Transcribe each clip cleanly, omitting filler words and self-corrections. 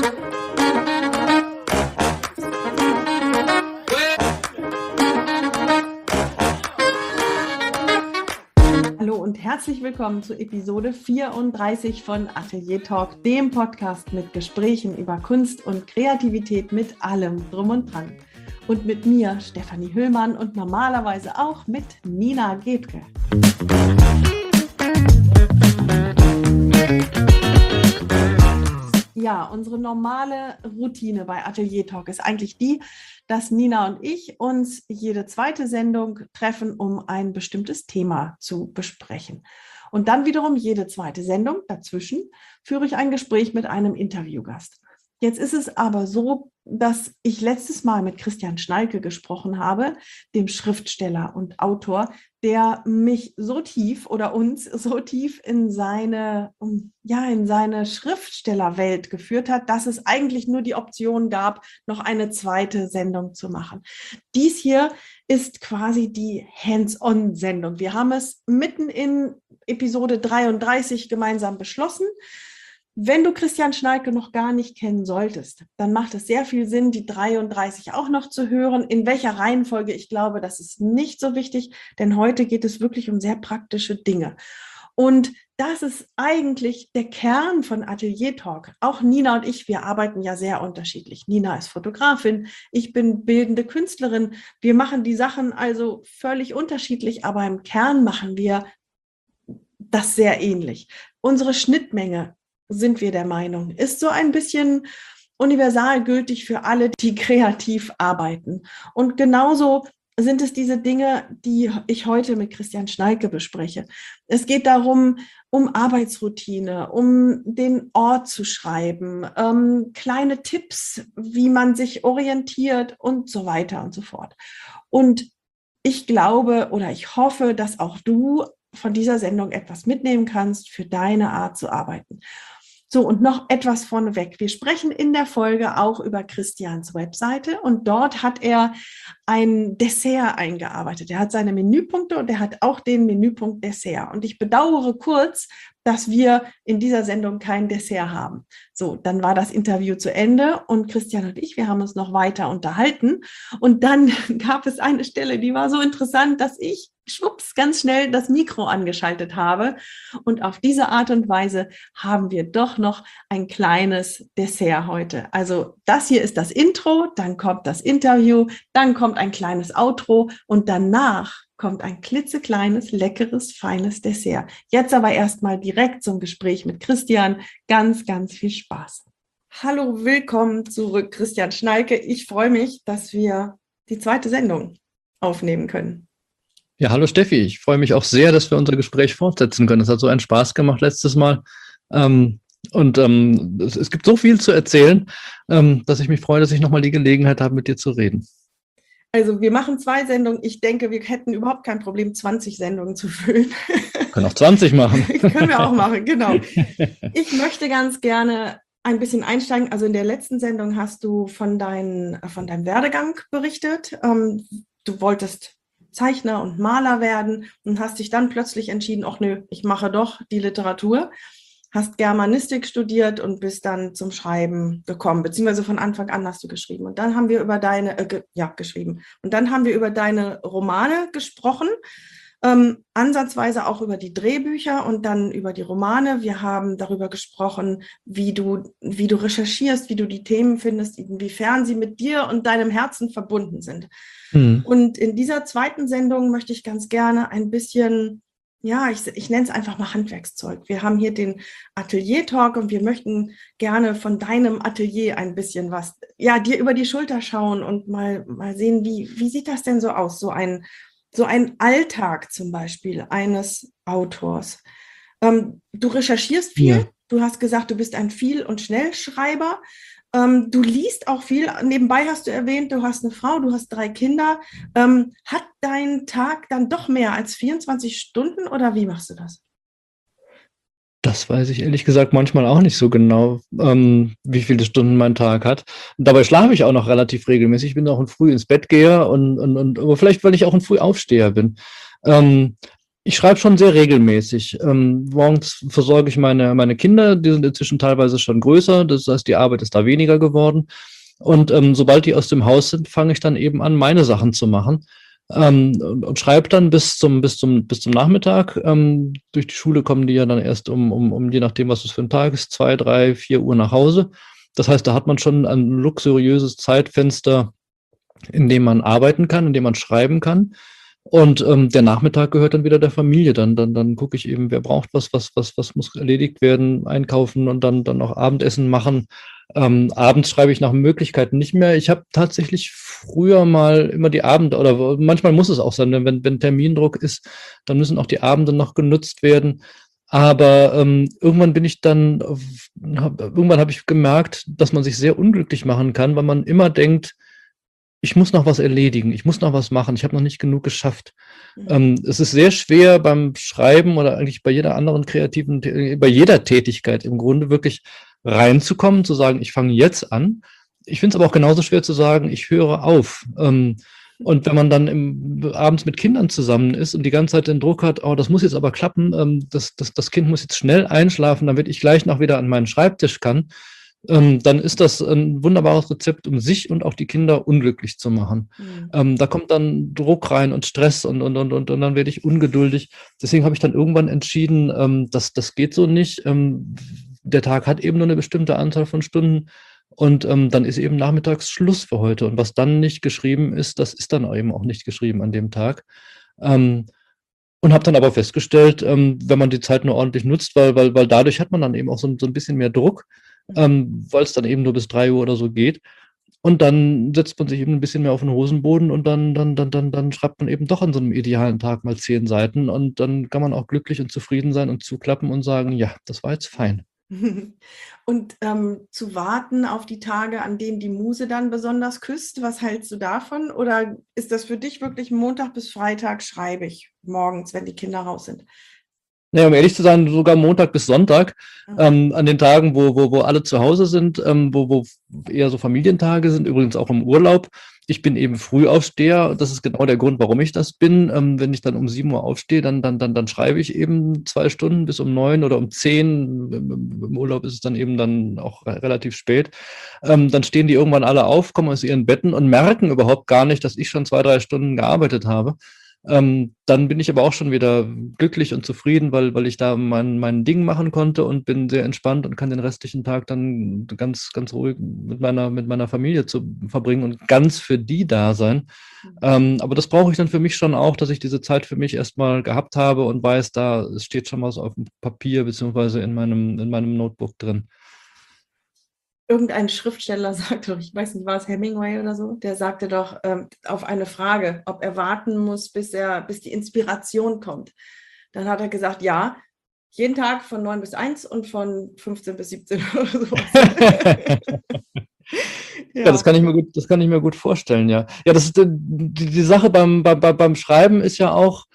Hallo und herzlich willkommen zu Episode 34 von Atelier Talk, dem Podcast mit Gesprächen über Kunst und Kreativität mit allem drum und dran. Und mit mir, Stefanie Hüllmann, und normalerweise auch mit Nina Gebke. Ja, unsere normale Routine bei Atelier Talk ist eigentlich die, dass Nina und ich uns jede zweite Sendung treffen, um ein bestimmtes Thema zu besprechen. Und dann wiederum jede zweite Sendung dazwischen führe ich ein Gespräch mit einem Interviewgast. Jetzt ist es aber so, dass ich letztes Mal mit Christian Schnalke gesprochen habe, dem Schriftsteller und Autor, der mich so tief oder uns so tief in seine Schriftstellerwelt geführt hat, dass es eigentlich nur die Option gab, noch eine zweite Sendung zu machen. Dies hier ist quasi die Hands-on-Sendung. Wir haben es mitten in Episode 33 gemeinsam beschlossen. Wenn du Christian Schnalke noch gar nicht kennen solltest, dann macht es sehr viel Sinn, die 33 auch noch zu hören. In welcher Reihenfolge, ich glaube, das ist nicht so wichtig, denn heute geht es wirklich um sehr praktische Dinge. Und das ist eigentlich der Kern von Atelier Talk. Auch Nina und ich, wir arbeiten ja sehr unterschiedlich. Nina ist Fotografin, ich bin bildende Künstlerin. Wir machen die Sachen also völlig unterschiedlich, aber im Kern machen wir das sehr ähnlich. Unsere Schnittmenge, sind wir der Meinung, ist so ein bisschen universal gültig für alle, die kreativ arbeiten. Und genauso sind es diese Dinge, die ich heute mit Christian Schnalke bespreche. Es geht darum, um Arbeitsroutine, um den Ort zu schreiben, kleine Tipps, wie man sich orientiert und so weiter und so fort. Und ich glaube oder ich hoffe, dass auch du von dieser Sendung etwas mitnehmen kannst für deine Art zu arbeiten. So, und noch etwas vorneweg. Wir sprechen in der Folge auch über Christians Webseite und dort hat er ein Dessert eingearbeitet. Er hat seine Menüpunkte und er hat auch den Menüpunkt Dessert. Und ich bedauere kurz, dass wir in dieser Sendung kein Dessert haben. So, dann war das Interview zu Ende und Christian und ich, wir haben uns noch weiter unterhalten. Und dann gab es eine Stelle, die war so interessant, dass ich schwupps ganz schnell das Mikro angeschaltet habe. Und auf diese Art und Weise haben wir doch noch ein kleines Dessert heute. Also das hier ist das Intro, dann kommt das Interview, dann kommt ein kleines Outro und danach kommt ein klitzekleines, leckeres, feines Dessert. Jetzt aber erstmal direkt zum Gespräch mit Christian. Ganz, ganz viel Spaß. Hallo, willkommen zurück, Christian Schnalke. Ich freue mich, dass wir die zweite Sendung aufnehmen können. Ja, hallo Steffi. Ich freue mich auch sehr, dass wir unser Gespräch fortsetzen können. Es hat so einen Spaß gemacht letztes Mal. Es gibt so viel zu erzählen, dass ich mich freue, dass ich nochmal die Gelegenheit habe, mit dir zu reden. Also wir machen 2 Sendungen. Ich denke, wir hätten überhaupt kein Problem, 20 Sendungen zu füllen. Wir können auch 20 machen. Können wir auch machen, genau. Ich möchte ganz gerne ein bisschen einsteigen. Also in der letzten Sendung hast du von deinem Werdegang berichtet. Du wolltest Zeichner und Maler werden und hast dich dann plötzlich entschieden, ach nö, ich mache doch die Literatur. Hast Germanistik studiert und bist dann zum Schreiben gekommen, beziehungsweise von Anfang an hast du geschrieben. Und dann haben wir über deine Romane gesprochen, ansatzweise auch über die Drehbücher und dann über die Romane. Wir haben darüber gesprochen, wie du recherchierst, wie du die Themen findest, inwiefern sie mit dir und deinem Herzen verbunden sind. Und in dieser zweiten Sendung möchte ich ganz gerne ein bisschen, ich nenne es einfach mal Handwerkszeug. Wir haben hier den Atelier-Talk und wir möchten gerne von deinem Atelier ein bisschen was, dir über die Schulter schauen und mal sehen, wie sieht das denn so aus, so ein Alltag zum Beispiel eines Autors. Du recherchierst viel, ja. Du hast gesagt, du bist ein Viel- und Schnellschreiber. Du liest auch viel. Nebenbei hast du erwähnt, du hast eine Frau, du hast 3 Kinder. Hat dein Tag dann doch mehr als 24 Stunden oder wie machst du das? Das weiß ich ehrlich gesagt manchmal auch nicht so genau, wie viele Stunden mein Tag hat. Und dabei schlafe ich auch noch relativ regelmäßig. Ich bin auch ein früh ins Bett geher aber vielleicht, weil ich auch ein Frühaufsteher bin. Ich schreibe schon sehr regelmäßig. Morgens versorge ich meine Kinder, die sind inzwischen teilweise schon größer, das heißt, die Arbeit ist da weniger geworden. Und sobald die aus dem Haus sind, fange ich dann eben an, meine Sachen zu machen. Und schreibe dann bis zum Nachmittag. Durch die Schule kommen die ja dann erst je nachdem, was es für ein Tag ist, 2, 3, 4 Uhr nach Hause. Das heißt, da hat man schon ein luxuriöses Zeitfenster, in dem man arbeiten kann, in dem man schreiben kann. Und der Nachmittag gehört dann wieder der Familie. Dann gucke ich eben, wer braucht was muss erledigt werden, einkaufen und dann auch Abendessen machen. Abends schreibe ich nach Möglichkeiten nicht mehr. Ich habe tatsächlich früher mal immer die Abende, oder manchmal muss es auch sein, wenn Termindruck ist, dann müssen auch die Abende noch genutzt werden. Aber irgendwann habe ich gemerkt, dass man sich sehr unglücklich machen kann, weil man immer denkt, ich muss noch was erledigen, ich muss noch was machen, ich habe noch nicht genug geschafft. Es ist sehr schwer beim Schreiben oder eigentlich bei jeder anderen bei jeder Tätigkeit im Grunde wirklich reinzukommen, zu sagen, ich fange jetzt an. Ich finde es aber auch genauso schwer zu sagen, ich höre auf. Und wenn man dann abends mit Kindern zusammen ist und die ganze Zeit den Druck hat, oh, das muss jetzt aber klappen, das Kind muss jetzt schnell einschlafen, damit ich gleich noch wieder an meinen Schreibtisch kann, dann ist das ein wunderbares Rezept, um sich und auch die Kinder unglücklich zu machen. Da kommt dann Druck rein und Stress und dann werde ich ungeduldig. Deswegen habe ich dann irgendwann entschieden, das geht so nicht. Der Tag hat eben nur eine bestimmte Anzahl von Stunden und dann ist eben nachmittags Schluss für heute. Und was dann nicht geschrieben ist, das ist dann eben auch nicht geschrieben an dem Tag. Und habe dann aber festgestellt, wenn man die Zeit nur ordentlich nutzt, weil dadurch hat man dann eben auch so ein bisschen mehr Druck, weil es dann eben nur bis 3 Uhr oder so geht. Und dann setzt man sich eben ein bisschen mehr auf den Hosenboden und dann schreibt man eben doch an so einem idealen Tag mal 10 Seiten und dann kann man auch glücklich und zufrieden sein und zuklappen und sagen, ja, das war jetzt fein. Und zu warten auf die Tage, an denen die Muse dann besonders küsst, was hältst du davon? Oder ist das für dich wirklich Montag bis Freitag schreibe ich morgens, wenn die Kinder raus sind? Naja, um ehrlich zu sein, sogar Montag bis Sonntag, an den Tagen, wo alle zu Hause sind, wo eher so Familientage sind, übrigens auch im Urlaub. Ich bin eben Frühaufsteher. Das ist genau der Grund, warum ich das bin. Wenn ich dann um 7 Uhr aufstehe, dann schreibe ich eben 2 Stunden bis um 9 oder um 10. Im Urlaub ist es dann eben dann auch relativ spät. Dann stehen die irgendwann alle auf, kommen aus ihren Betten und merken überhaupt gar nicht, dass ich schon 2, 3 Stunden gearbeitet habe. Dann bin ich aber auch schon wieder glücklich und zufrieden, weil ich da mein Ding machen konnte und bin sehr entspannt und kann den restlichen Tag dann ganz, ganz ruhig mit meiner Familie verbringen und ganz für die da sein. Aber das brauche ich dann für mich schon auch, dass ich diese Zeit für mich erstmal gehabt habe und weiß, es steht schon was auf dem Papier beziehungsweise in meinem Notebook drin. Irgendein Schriftsteller sagte doch, ich weiß nicht, war es Hemingway oder so, der sagte doch auf eine Frage, ob er warten muss, bis die Inspiration kommt. Dann hat er gesagt, ja, jeden Tag von 9 bis 1 und von 15 bis 17 oder so. Ja, das kann ich mir gut vorstellen, ja. Ja, das ist die Sache beim Schreiben ist ja auch,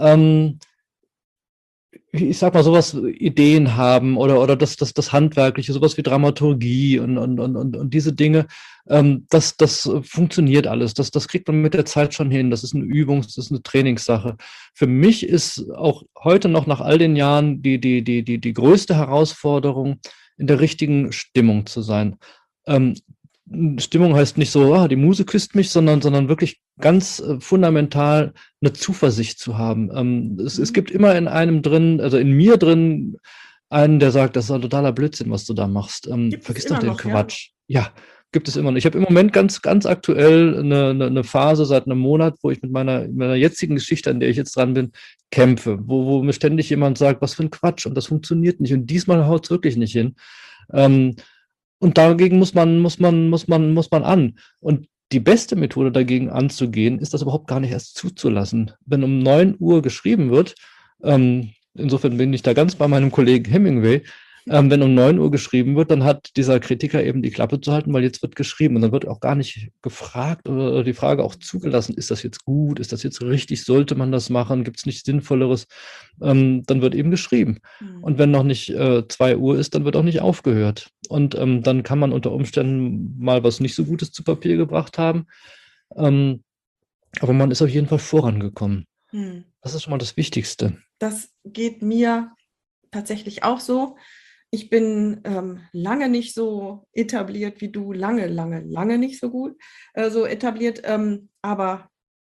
ich sag mal, sowas, Ideen haben oder das Handwerkliche, sowas wie Dramaturgie und diese Dinge, das funktioniert alles. Das kriegt man mit der Zeit schon hin. Das ist das ist eine Trainingssache. Für mich ist auch heute noch nach all den Jahren die größte Herausforderung, in der richtigen Stimmung zu sein. Stimmung heißt nicht so, die Muse küsst mich, sondern wirklich ganz fundamental eine Zuversicht zu haben. Es gibt immer in einem drin, also in mir drin, einen, der sagt, das ist ein totaler Blödsinn, was du da machst. Vergiss doch den Quatsch. Ja, gibt es immer noch. Ich habe im Moment ganz, ganz aktuell eine Phase seit einem Monat, wo ich mit meiner jetzigen Geschichte, an der ich jetzt dran bin, kämpfe, wo mir ständig jemand sagt, was für ein Quatsch und das funktioniert nicht und diesmal haut es wirklich nicht hin. Und dagegen muss man an. Und die beste Methode dagegen anzugehen, ist das überhaupt gar nicht erst zuzulassen. Wenn um 9 Uhr geschrieben wird, insofern bin ich da ganz bei meinem Kollegen Hemingway, wenn um 9 Uhr geschrieben wird, dann hat dieser Kritiker eben die Klappe zu halten, weil jetzt wird geschrieben. Und dann wird auch gar nicht gefragt oder die Frage auch zugelassen, ist das jetzt gut, ist das jetzt richtig, sollte man das machen, gibt es nichts Sinnvolleres? Dann wird eben geschrieben. Und wenn noch nicht 2 Uhr ist, dann wird auch nicht aufgehört. Und dann kann man unter Umständen mal was nicht so Gutes zu Papier gebracht haben. Aber man ist auf jeden Fall vorangekommen. Das ist schon mal das Wichtigste. Das geht mir tatsächlich auch so. Ich bin lange nicht so etabliert wie du, lange nicht so gut so etabliert, aber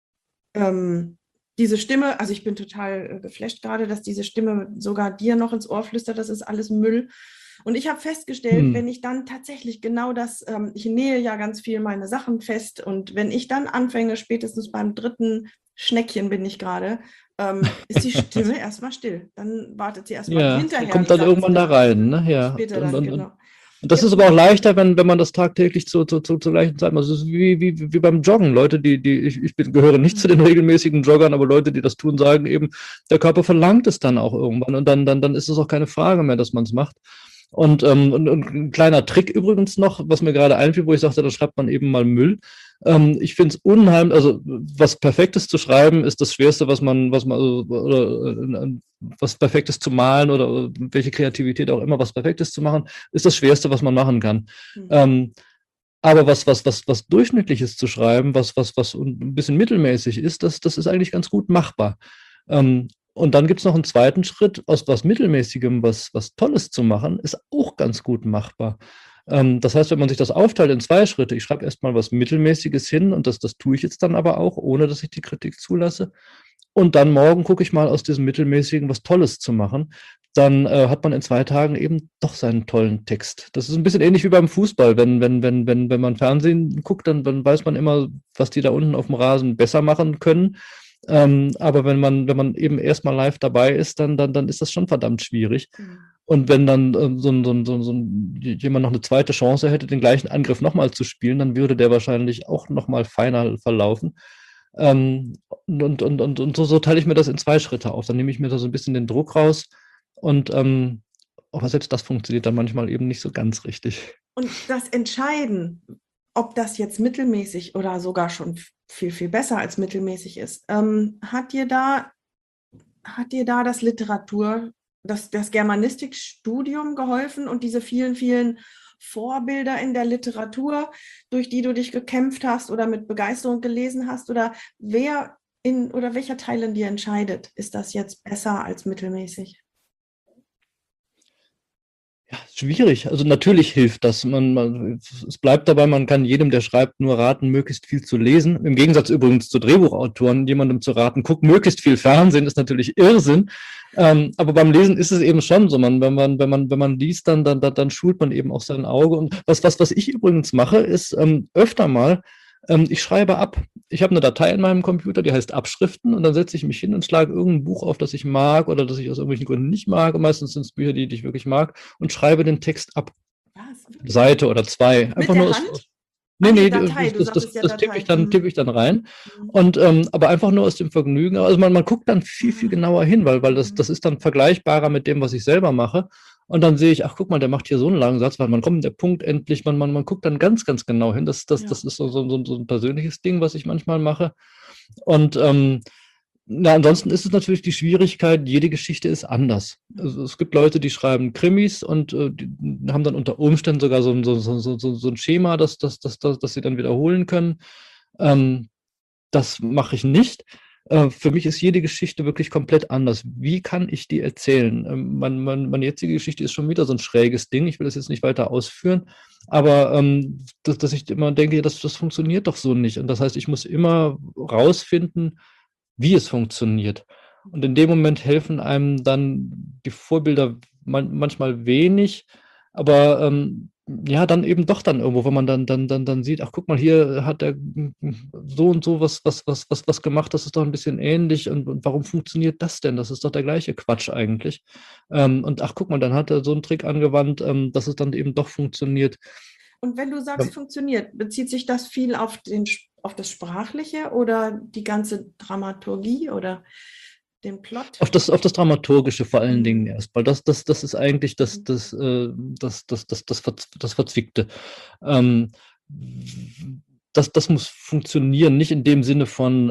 diese Stimme, also ich bin total geflasht gerade, dass diese Stimme sogar dir noch ins Ohr flüstert, das ist alles Müll. Und ich habe festgestellt, wenn ich dann tatsächlich genau das, ich nähe ja ganz viel meine Sachen fest und wenn ich dann anfange, spätestens beim dritten Schneckchen bin ich gerade, ist die Stimme erstmal still. Dann wartet sie erstmal Ja, die hinterher, kommt die dann sagt es irgendwann da mir rein, ne? Ja. später dann, genau. Und das ist aber auch leichter, wenn man das tagtäglich zur gleichen Zeit macht. Das ist wie beim Joggen. Leute, gehöre nicht zu den regelmäßigen Joggern, aber Leute, die das tun, sagen eben, der Körper verlangt es dann auch irgendwann. Und dann ist es auch keine Frage mehr, dass man es macht. Und ein kleiner Trick übrigens noch, was mir gerade einfiel, wo ich sagte, da schreibt man eben mal Müll. Ich finde es unheimlich, also was Perfektes zu schreiben, ist das Schwerste, was Perfektes zu malen oder welche Kreativität auch immer, was Perfektes zu machen, ist das Schwerste, was man machen kann. Aber was Durchschnittliches zu schreiben, was ein bisschen mittelmäßig ist, das ist eigentlich ganz gut machbar. Und dann gibt es noch einen zweiten Schritt, aus was Mittelmäßigem was Tolles zu machen, ist auch ganz gut machbar. Das heißt, wenn man sich das aufteilt in 2 Schritte, ich schreibe erstmal was Mittelmäßiges hin und das tue ich jetzt dann aber auch, ohne dass ich die Kritik zulasse. Und dann morgen gucke ich mal aus diesem Mittelmäßigen was Tolles zu machen. Dann hat man in 2 Tagen eben doch seinen tollen Text. Das ist ein bisschen ähnlich wie beim Fußball. Wenn man Fernsehen guckt, dann weiß man immer, was die da unten auf dem Rasen besser machen können. Aber wenn man eben erstmal live dabei ist, dann ist das schon verdammt schwierig. Und wenn dann jemand noch eine zweite Chance hätte, den gleichen Angriff nochmal zu spielen, dann würde der wahrscheinlich auch nochmal feiner verlaufen. Und so teile ich mir das in 2 Schritte auf. Dann nehme ich mir da so ein bisschen den Druck raus. Aber selbst das funktioniert dann manchmal eben nicht so ganz richtig. Und das Entscheiden, ob das jetzt mittelmäßig oder sogar schon viel, viel besser als mittelmäßig ist, hat dir da das das Germanistikstudium geholfen und diese vielen, vielen Vorbilder in der Literatur, durch die du dich gekämpft hast oder mit Begeisterung gelesen hast, oder welcher Teil in dir entscheidet, ist das jetzt besser als mittelmäßig? Ja, schwierig. Also natürlich hilft das. Es bleibt dabei, man kann jedem, der schreibt, nur raten, möglichst viel zu lesen. Im Gegensatz übrigens zu Drehbuchautoren, jemandem zu raten, guck möglichst viel Fernsehen, ist natürlich Irrsinn. Aber beim Lesen ist es eben schon so. Wenn man liest, dann schult man eben auch sein Auge. Und was ich übrigens mache, ist öfter mal, ich schreibe ab. Ich habe eine Datei in meinem Computer, die heißt Abschriften, und dann setze ich mich hin und schlage irgendein Buch auf, das ich mag oder das ich aus irgendwelchen Gründen nicht mag. Und meistens sind es Bücher, die ich wirklich mag, und schreibe den Text ab. Was? Seite oder 2. Mit der Hand? Nee, Datei, das Datei. tippe ich dann rein. Und aber einfach nur aus dem Vergnügen. Also man guckt dann viel genauer hin, weil das ist dann vergleichbarer mit dem, was ich selber mache. Und dann sehe ich, ach guck mal, der macht hier so einen langen Satz, weil man kommt der Punkt endlich, man guckt dann ganz genau hin. Das ist so ein persönliches Ding, was ich manchmal mache. Und ansonsten ist es natürlich die Schwierigkeit, jede Geschichte ist anders. Also es gibt Leute, die schreiben Krimis und die haben dann unter Umständen sogar so ein Schema, das sie dann wiederholen können. Das mache ich nicht. Für mich ist jede Geschichte wirklich komplett anders. Wie kann ich die erzählen? Meine jetzige Geschichte ist schon wieder so ein schräges Ding. Ich will das jetzt nicht weiter ausführen, aber dass ich immer denke, das funktioniert doch so nicht. Und das heißt, ich muss immer rausfinden, wie es funktioniert. Und in dem Moment helfen einem dann die Vorbilder manchmal wenig, aber ja, dann eben doch dann irgendwo, wenn man dann sieht, ach guck mal, hier hat er so und so was gemacht, das ist doch ein bisschen ähnlich, und warum funktioniert das denn? Das ist doch der gleiche Quatsch eigentlich. Und ach guck mal, dann hat er so einen Trick angewandt, dass es dann eben doch funktioniert. Und wenn du sagst, funktioniert, bezieht sich das viel auf das Sprachliche oder die ganze Dramaturgie oder den Plot? Auf das Dramaturgische vor allen Dingen erstmal. Das ist eigentlich das Verzwickte. Das muss funktionieren, nicht in dem Sinne von,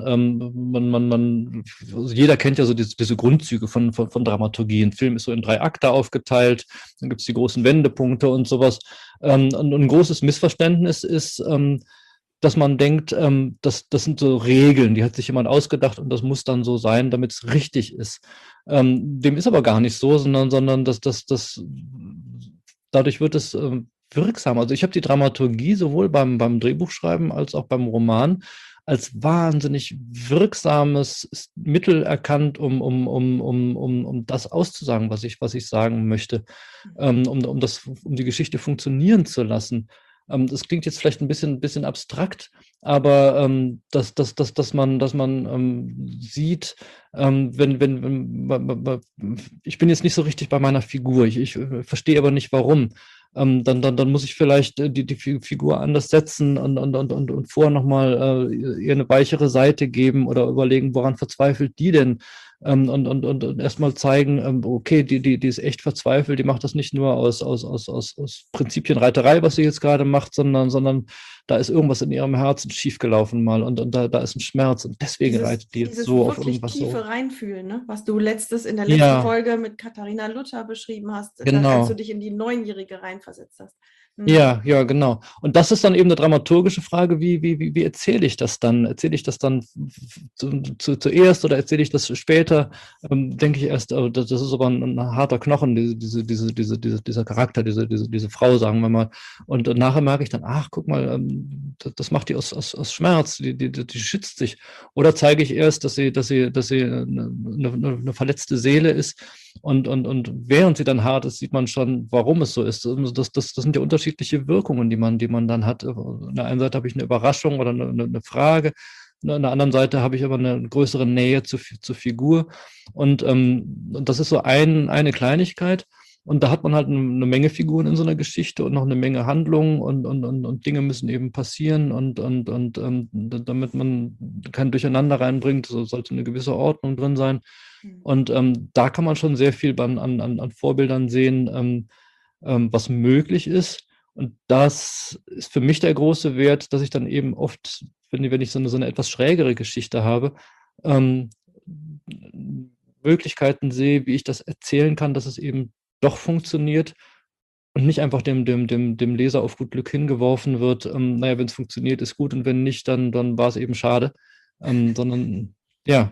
also jeder kennt ja so diese Grundzüge von Dramaturgie. Ein Film ist so in 3 Akte aufgeteilt, dann gibt es die großen Wendepunkte und sowas. Und ein großes Missverständnis ist, dass man denkt, das sind so Regeln, die hat sich jemand ausgedacht und das muss dann so sein, damit es richtig ist. Dem ist aber gar nicht so, sondern dadurch wird es wirksam. Also ich habe die Dramaturgie sowohl beim Drehbuchschreiben als auch beim Roman als wahnsinnig wirksames Mittel erkannt, um das auszusagen, was ich sagen möchte, um die Geschichte funktionieren zu lassen. Das klingt jetzt vielleicht ein bisschen abstrakt, aber dass man sieht, ich bin jetzt nicht so richtig bei meiner Figur, ich verstehe aber nicht warum. Dann muss ich vielleicht die Figur anders setzen und vorher nochmal ihr eine weichere Seite geben oder überlegen, woran verzweifelt die denn? Und erstmal zeigen, okay, die ist echt verzweifelt, die macht das nicht nur aus Prinzipienreiterei, was sie jetzt gerade macht, sondern da ist irgendwas in ihrem Herzen schiefgelaufen mal und da ist ein Schmerz und deswegen reitet die jetzt so auf irgendwas so. Dieses wirklich tiefe Reinfühlen, ne? Was du in der letzten Ja, Folge mit Katharina Luther beschrieben hast, als du genau. dich in die Neunjährige reinversetzt hast. Ja, genau. Und das ist dann eben eine dramaturgische Frage, wie erzähle ich das dann? Erzähle ich das dann zuerst oder erzähle ich das später? Denke ich erst, das ist aber ein harter Knochen, dieser Charakter, diese Frau, sagen wir mal. Und nachher merke ich dann, ach, guck mal, das macht die aus Schmerz, die schützt sich. Oder zeige ich erst, dass sie eine verletzte Seele ist. Und während sie dann hart ist, sieht man schon, warum es so ist. Das sind ja unterschiedliche Wirkungen, die man dann hat. Auf der einen Seite habe ich eine Überraschung oder eine Frage, an der anderen Seite habe ich aber eine größere Nähe zur Figur. Und das ist so eine Kleinigkeit. Und da hat man halt eine Menge Figuren in so einer Geschichte und noch eine Menge Handlungen und Dinge müssen eben passieren und damit man kein Durcheinander reinbringt, so sollte eine gewisse Ordnung drin sein. Und da kann man schon sehr viel an Vorbildern sehen, was möglich ist. Und das ist für mich der große Wert, dass ich dann eben oft, wenn ich so eine etwas schrägere Geschichte habe, Möglichkeiten sehe, wie ich das erzählen kann, dass es eben doch funktioniert und nicht einfach dem Leser auf gut Glück hingeworfen wird, naja, wenn es funktioniert, ist gut und wenn nicht, dann war es eben schade. Sondern ja.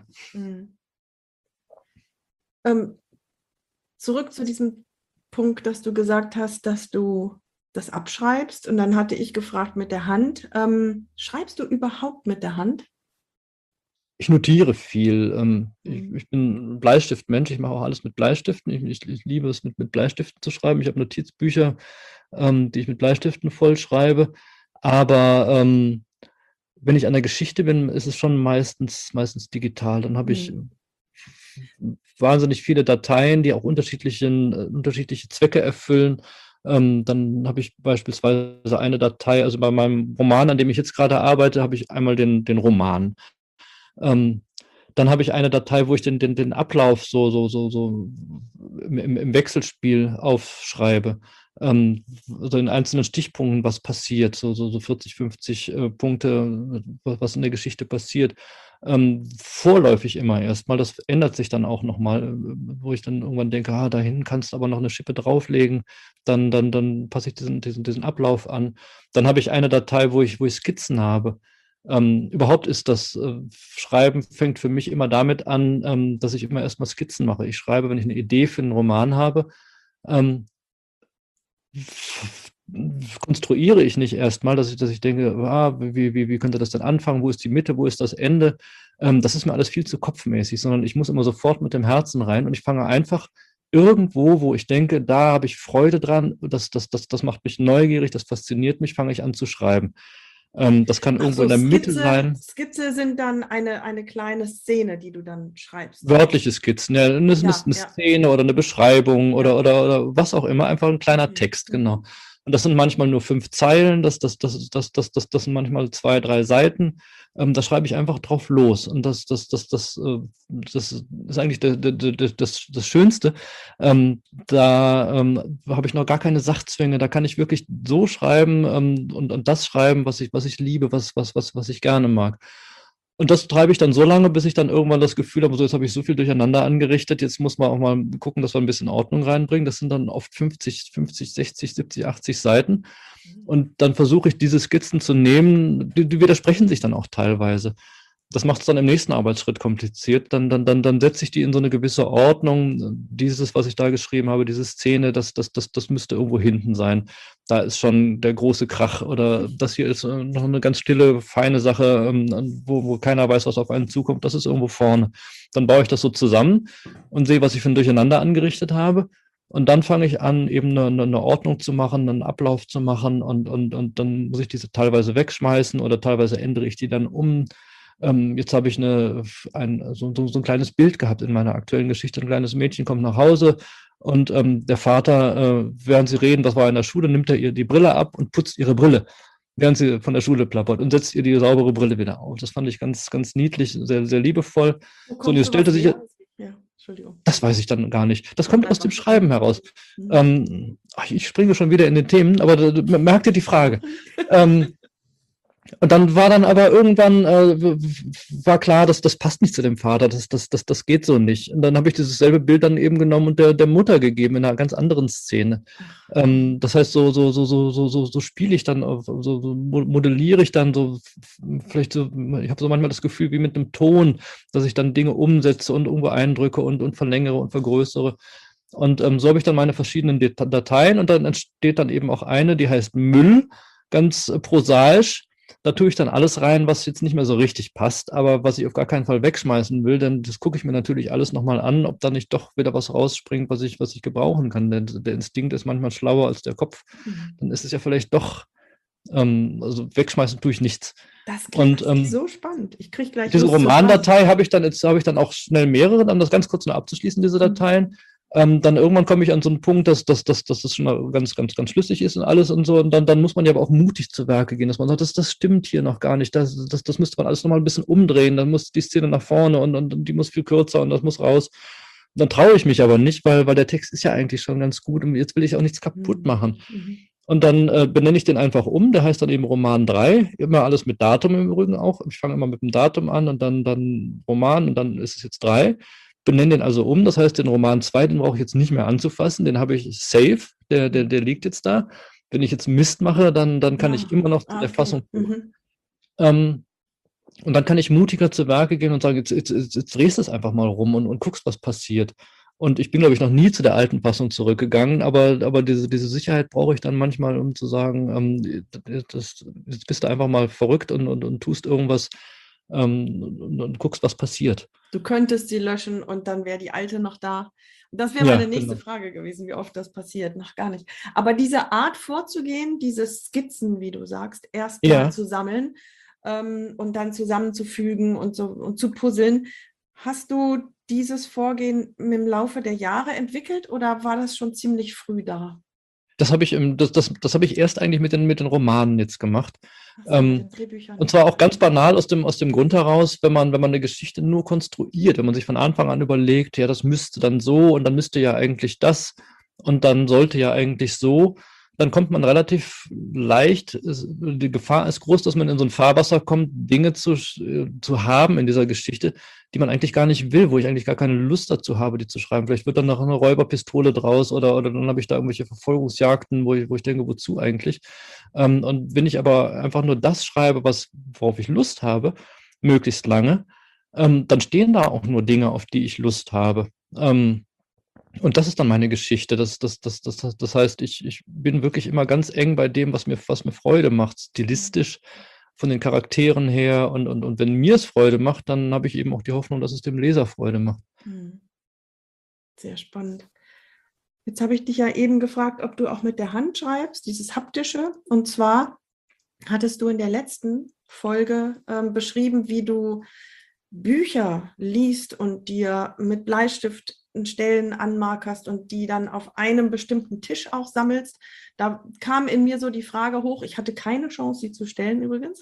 Zurück zu diesem Punkt, dass du gesagt hast, dass du das abschreibst. Und dann hatte ich gefragt mit der Hand. Schreibst du überhaupt mit der Hand? Ich notiere viel. Ich bin ein Bleistiftmensch, ich mache auch alles mit Bleistiften. Ich liebe es, mit Bleistiften zu schreiben. Ich habe Notizbücher, die ich mit Bleistiften vollschreibe. Aber wenn ich an der Geschichte bin, ist es schon meistens digital. Dann habe ich wahnsinnig viele Dateien, die auch unterschiedliche Zwecke erfüllen. Dann habe ich beispielsweise eine Datei, also bei meinem Roman, an dem ich jetzt gerade arbeite, habe ich einmal den Roman. Dann habe ich eine Datei, wo ich den Ablauf so im Wechselspiel aufschreibe. Also in einzelnen Stichpunkten, was passiert, so 40, 50 Punkte, was in der Geschichte passiert. Vorläufig immer erstmal, das ändert sich dann auch nochmal, wo ich dann irgendwann denke, dahin kannst du aber noch eine Schippe drauflegen, dann passe ich diesen Ablauf an. Dann habe ich eine Datei, wo ich Skizzen habe. Überhaupt ist das Schreiben fängt für mich immer damit an, dass ich immer erstmal Skizzen mache. Ich schreibe, wenn ich eine Idee für einen Roman habe, konstruiere ich nicht erstmal, dass ich denke, wie könnte das denn anfangen, wo ist die Mitte, wo ist das Ende? Das ist mir alles viel zu kopfmäßig, sondern ich muss immer sofort mit dem Herzen rein und ich fange einfach irgendwo, wo ich denke, da habe ich Freude dran, das macht mich neugierig, das fasziniert mich, fange ich an zu schreiben. Das kann irgendwo in der Mitte sein. Skizze sind dann eine kleine Szene, die du dann schreibst. Wörtliche Skizzen, ja, das ist eine Szene oder eine Beschreibung oder was auch immer, einfach ein kleiner Text, genau. Und das sind manchmal nur 5 Zeilen, das sind manchmal 2, 3 Seiten. Da schreibe ich einfach drauf los. Und das ist eigentlich das Schönste. Da habe ich noch gar keine Sachzwänge. Da kann ich wirklich so schreiben und das schreiben, was ich liebe, was ich gerne mag. Und das treibe ich dann so lange, bis ich dann irgendwann das Gefühl habe, so jetzt habe ich so viel durcheinander angerichtet, jetzt muss man auch mal gucken, dass wir ein bisschen Ordnung reinbringen. Das sind dann oft 50, 60, 70, 80 Seiten. Und dann versuche ich, diese Skizzen zu nehmen, die widersprechen sich dann auch teilweise. Das macht es dann im nächsten Arbeitsschritt kompliziert. Dann setze ich die in so eine gewisse Ordnung. Dieses, was ich da geschrieben habe, diese Szene, das müsste irgendwo hinten sein. Da ist schon der große Krach. Oder das hier ist noch eine ganz stille, feine Sache, wo keiner weiß, was auf einen zukommt. Das ist irgendwo vorne. Dann baue ich das so zusammen und sehe, was ich für ein Durcheinander angerichtet habe. Und dann fange ich an, eben eine Ordnung zu machen, einen Ablauf zu machen und dann muss ich diese teilweise wegschmeißen oder teilweise ändere ich die dann um. Jetzt habe ich so ein kleines Bild gehabt in meiner aktuellen Geschichte. Ein kleines Mädchen kommt nach Hause und der Vater, während sie reden, das war in der Schule, nimmt er ihr die Brille ab und putzt ihre Brille, während sie von der Schule plappert und setzt ihr die saubere Brille wieder auf. Das fand ich ganz, ganz niedlich, sehr, sehr liebevoll. So, und jetzt stellte sich, ja, Entschuldigung. das weiß ich dann gar nicht. Das kommt aus dem Schreiben heraus. Mhm. Ich springe schon wieder in den Themen, aber merkt ihr die Frage? Und dann war dann aber irgendwann war klar, dass das passt nicht zu dem Vater, das geht so nicht. Und dann habe ich dieses selbe Bild dann eben genommen und der Mutter gegeben in einer ganz anderen Szene. Das heißt, so spiele ich dann, so modelliere ich dann so, vielleicht so, ich habe so manchmal das Gefühl wie mit einem Ton, dass ich dann Dinge umsetze und irgendwo eindrücke und verlängere und vergrößere. Und so habe ich dann meine verschiedenen Dateien und dann entsteht dann eben auch eine, die heißt Müll, ganz prosaisch. Da tue ich dann alles rein, was jetzt nicht mehr so richtig passt, aber was ich auf gar keinen Fall wegschmeißen will, denn das gucke ich mir natürlich alles nochmal an, ob da nicht doch wieder was rausspringt, was ich gebrauchen kann. Denn der Instinkt ist manchmal schlauer als der Kopf. Dann ist es ja vielleicht doch, also wegschmeißen tue ich nichts. Das klingt so spannend. Ich kriege gleich diese Romandatei habe ich dann auch schnell mehrere, um das ganz kurz noch abzuschließen, diese Dateien. Dann irgendwann komme ich an so einen Punkt, dass das schon ganz, ganz, ganz schlüssig ist und alles und so. Und dann muss man ja aber auch mutig zu Werke gehen, dass man sagt, das stimmt hier noch gar nicht. Das müsste man alles nochmal ein bisschen umdrehen. Dann muss die Szene nach vorne und die muss viel kürzer und das muss raus. Und dann traue ich mich aber nicht, weil der Text ist ja eigentlich schon ganz gut und jetzt will ich auch nichts kaputt machen. Und dann benenne ich den einfach um. Der heißt dann eben Roman 3. Immer alles mit Datum im Übrigen auch. Ich fange immer mit dem Datum an und dann Roman und dann ist es jetzt 3. Benenne den also um, das heißt, den Roman 2, den brauche ich jetzt nicht mehr anzufassen, den habe ich safe, der liegt jetzt da. Wenn ich jetzt Mist mache, dann kann ich immer noch zu der Fassung. Und dann kann ich mutiger zu Werke gehen und sagen, jetzt drehst du es einfach mal rum und guckst, was passiert. Und ich bin, glaube ich, noch nie zu der alten Fassung zurückgegangen, aber diese Sicherheit brauche ich dann manchmal, um zu sagen, jetzt bist du einfach mal verrückt und tust irgendwas, und guckst, was passiert. Du könntest sie löschen und dann wäre die alte noch da. Das wäre meine nächste Frage gewesen, wie oft das passiert. Noch gar nicht. Aber diese Art vorzugehen, diese Skizzen, wie du sagst, erst mal zu sammeln und dann zusammenzufügen und zu puzzeln. Hast du dieses Vorgehen im Laufe der Jahre entwickelt oder war das schon ziemlich früh da? Das habe ich erst eigentlich mit den Romanen jetzt gemacht. Und zwar auch ganz banal aus dem Grund heraus, wenn man eine Geschichte nur konstruiert, wenn man sich von Anfang an überlegt, ja, das müsste dann so und dann müsste ja eigentlich das und dann sollte ja eigentlich so, dann kommt man relativ leicht, die Gefahr ist groß, dass man in so ein Fahrwasser kommt, Dinge zu haben in dieser Geschichte, die man eigentlich gar nicht will, wo ich eigentlich gar keine Lust dazu habe, die zu schreiben. Vielleicht wird dann noch eine Räuberpistole draus oder dann habe ich da irgendwelche Verfolgungsjagden, wo ich denke, wozu eigentlich? Und wenn ich aber einfach nur das schreibe, worauf ich Lust habe, möglichst lange, dann stehen da auch nur Dinge, auf die ich Lust habe. Und das ist dann meine Geschichte. Das heißt, ich bin wirklich immer ganz eng bei dem, was mir Freude macht, stilistisch, von den Charakteren her. Und wenn mir es Freude macht, dann habe ich eben auch die Hoffnung, dass es dem Leser Freude macht. Sehr spannend. Jetzt habe ich dich ja eben gefragt, ob du auch mit der Hand schreibst, dieses Haptische. Und zwar hattest du in der letzten Folge beschrieben, wie du Bücher liest und dir mit Bleistift Stellen anmarkerst und die dann auf einem bestimmten Tisch auch sammelst. Da kam in mir so die Frage hoch, ich hatte keine Chance, sie zu stellen übrigens.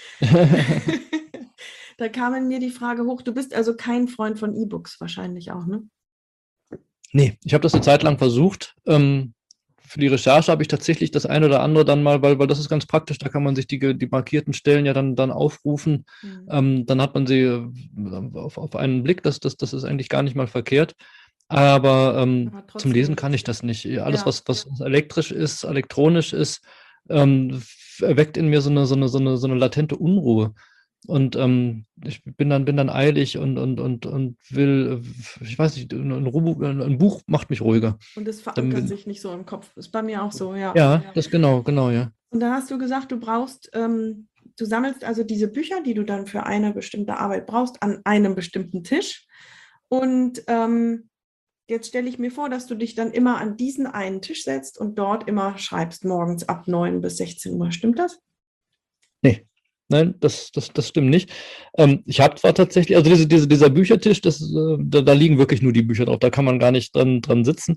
Da kam in mir die Frage hoch, du bist also kein Freund von E-Books wahrscheinlich auch, ne? Nee, ich habe das eine Zeit lang versucht, für die Recherche habe ich tatsächlich das eine oder andere dann mal, weil das ist ganz praktisch, da kann man sich die markierten Stellen ja dann aufrufen. Dann hat man sie auf einen Blick, das ist eigentlich gar nicht mal verkehrt. Aber Aber zum trotzdem Lesen kann nicht. ich das nicht. Alles, Ja, was elektrisch ist, elektronisch ist, erweckt in mir so eine latente Unruhe. Und ich bin dann eilig und will, ich weiß nicht, ein Buch macht mich ruhiger. und es Dann verankert bin, sich nicht so im Kopf. Ist bei mir auch so, ja. ja, das genau, ja. Und da hast du gesagt, du sammelst also diese Bücher, die du dann für eine bestimmte Arbeit brauchst, an einem bestimmten Tisch. Und jetzt stelle ich mir vor, dass du dich dann immer an diesen einen Tisch setzt und dort immer schreibst, morgens ab 9 bis 16 Uhr. Stimmt das? Nee, nein, das stimmt nicht. Ich habe zwar tatsächlich, also dieser Büchertisch, da liegen wirklich nur die Bücher drauf, da kann man gar nicht dran sitzen.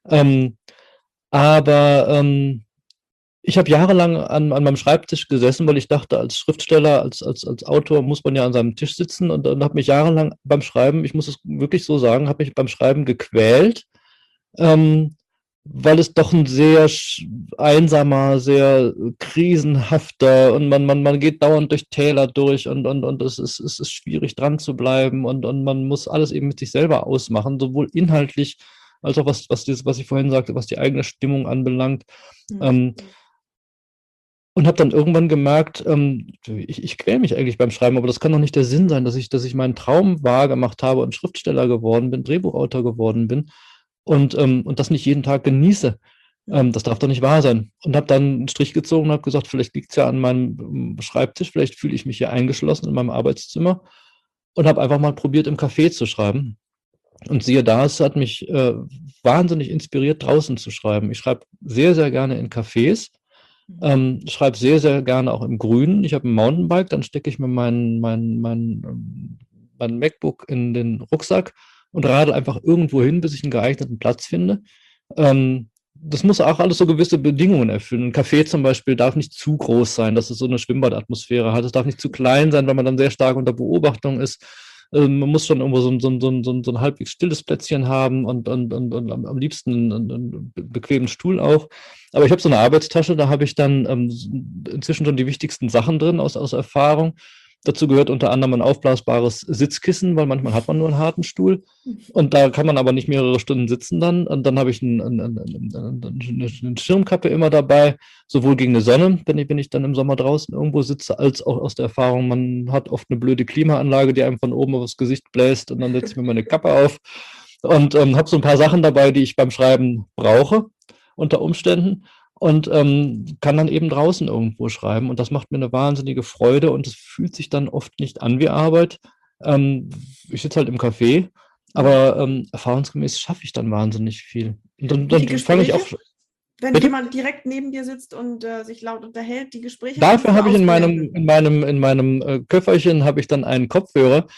Aber ich habe jahrelang an meinem Schreibtisch gesessen, weil ich dachte, als Schriftsteller, als Autor muss man ja an seinem Tisch sitzen und habe mich jahrelang beim Schreiben, ich muss es wirklich so sagen, habe mich beim Schreiben gequält, ähm, weil es doch ein sehr einsamer, sehr krisenhafter und man geht dauernd durch Täler durch und es ist schwierig dran zu bleiben und man muss alles eben mit sich selber ausmachen, sowohl inhaltlich als auch was ich vorhin sagte, was die eigene Stimmung anbelangt. Ähm, und habe dann irgendwann gemerkt, ich quäle mich eigentlich beim Schreiben, aber das kann doch nicht der Sinn sein, dass ich meinen Traum wahr gemacht habe und Schriftsteller geworden bin, Drehbuchautor geworden bin und das nicht jeden Tag genieße. Das darf doch nicht wahr sein. Und habe dann einen Strich gezogen und habe gesagt, vielleicht liegt es ja an meinem Schreibtisch, vielleicht fühle ich mich hier eingeschlossen in meinem Arbeitszimmer und habe einfach mal probiert, im Café zu schreiben. Und siehe da, es hat mich wahnsinnig inspiriert, draußen zu schreiben. Ich schreibe sehr, sehr gerne in Cafés. Schreibe sehr, sehr gerne auch im Grünen. Ich habe ein Mountainbike, dann stecke ich mir mein MacBook in den Rucksack und radel einfach irgendwo hin, bis ich einen geeigneten Platz finde. Das muss auch alles so gewisse Bedingungen erfüllen. Ein Café zum Beispiel darf nicht zu groß sein, dass es so eine Schwimmbadatmosphäre hat. Es darf nicht zu klein sein, weil man dann sehr stark unter Beobachtung ist. Man muss schon irgendwo so ein halbwegs stilles Plätzchen haben und am liebsten einen bequemen Stuhl auch. Aber ich habe so eine Arbeitstasche, da habe ich dann inzwischen schon die wichtigsten Sachen drin aus Erfahrung. Dazu gehört unter anderem ein aufblasbares Sitzkissen, weil manchmal hat man nur einen harten Stuhl und da kann man aber nicht mehrere Stunden sitzen dann. Und dann habe ich eine Schirmkappe immer dabei, sowohl gegen eine Sonne, wenn ich dann im Sommer draußen irgendwo sitze, als auch aus der Erfahrung, man hat oft eine blöde Klimaanlage, die einem von oben aufs Gesicht bläst und dann setze ich mir meine Kappe auf und habe so ein paar Sachen dabei, die ich beim Schreiben brauche unter Umständen und kann dann eben draußen irgendwo schreiben. Und das macht mir eine wahnsinnige Freude und es fühlt sich dann oft nicht an wie Arbeit. Ich sitze halt im Café, aber erfahrungsgemäß schaffe ich dann wahnsinnig viel. Und dann fange ich auch. Wenn Bitte? jemand direkt neben dir sitzt und sich laut unterhält, die Gespräche Dafür habe ich in ausblenden. meinem Köfferchen habe ich dann einen Kopfhörer.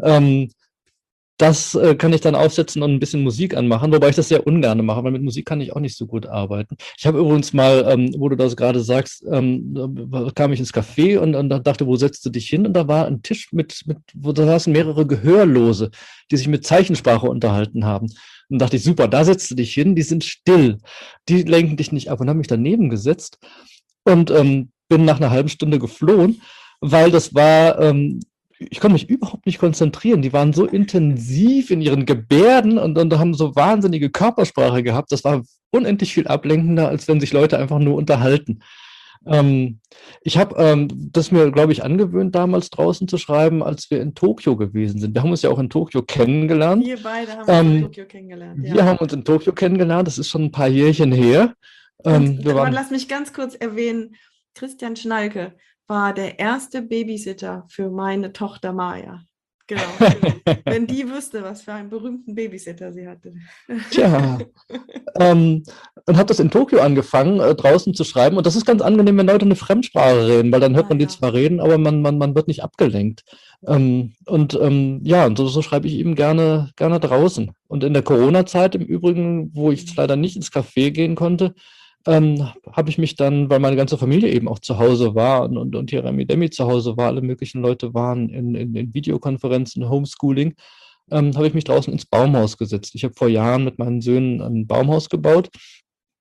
Das kann ich dann aufsetzen und ein bisschen Musik anmachen, wobei ich das sehr ungern mache, weil mit Musik kann ich auch nicht so gut arbeiten. Ich habe übrigens mal, wo du das gerade sagst, kam ich ins Café und dachte, wo setzt du dich hin? Und da war ein Tisch wo da saßen mehrere Gehörlose, die sich mit Zeichensprache unterhalten haben. Und dachte ich, super, da setzt du dich hin, die sind still, die lenken dich nicht ab und habe mich daneben gesetzt und bin nach einer halben Stunde geflohen, weil das war ich konnte mich überhaupt nicht konzentrieren. Die waren so intensiv in ihren Gebärden und haben so wahnsinnige Körpersprache gehabt. Das war unendlich viel ablenkender, als wenn sich Leute einfach nur unterhalten. Ich habe das mir, glaube ich, angewöhnt, damals draußen zu schreiben, als wir in Tokio gewesen sind. Wir haben uns ja auch in Tokio kennengelernt. Wir beide haben uns in Tokio kennengelernt. Wir haben uns in Tokio kennengelernt. Das ist schon ein paar Jährchen her. Lass mich ganz kurz erwähnen, Christian Schnalke war der erste Babysitter für meine Tochter Maya. Genau. Wenn die wüsste, was für einen berühmten Babysitter sie hatte. Tja. Und habe das in Tokio angefangen, draußen zu schreiben. Und das ist ganz angenehm, wenn Leute eine Fremdsprache reden, weil dann hört man die zwar reden, aber man wird nicht abgelenkt. Und so schreibe ich eben gerne draußen. Und in der Corona-Zeit im Übrigen, wo ich leider nicht ins Café gehen konnte, habe ich mich dann, weil meine ganze Familie eben auch zu Hause war und hier Remi Demi zu Hause war, alle möglichen Leute waren in Videokonferenzen, Homeschooling, habe ich mich draußen ins Baumhaus gesetzt. Ich habe vor Jahren mit meinen Söhnen ein Baumhaus gebaut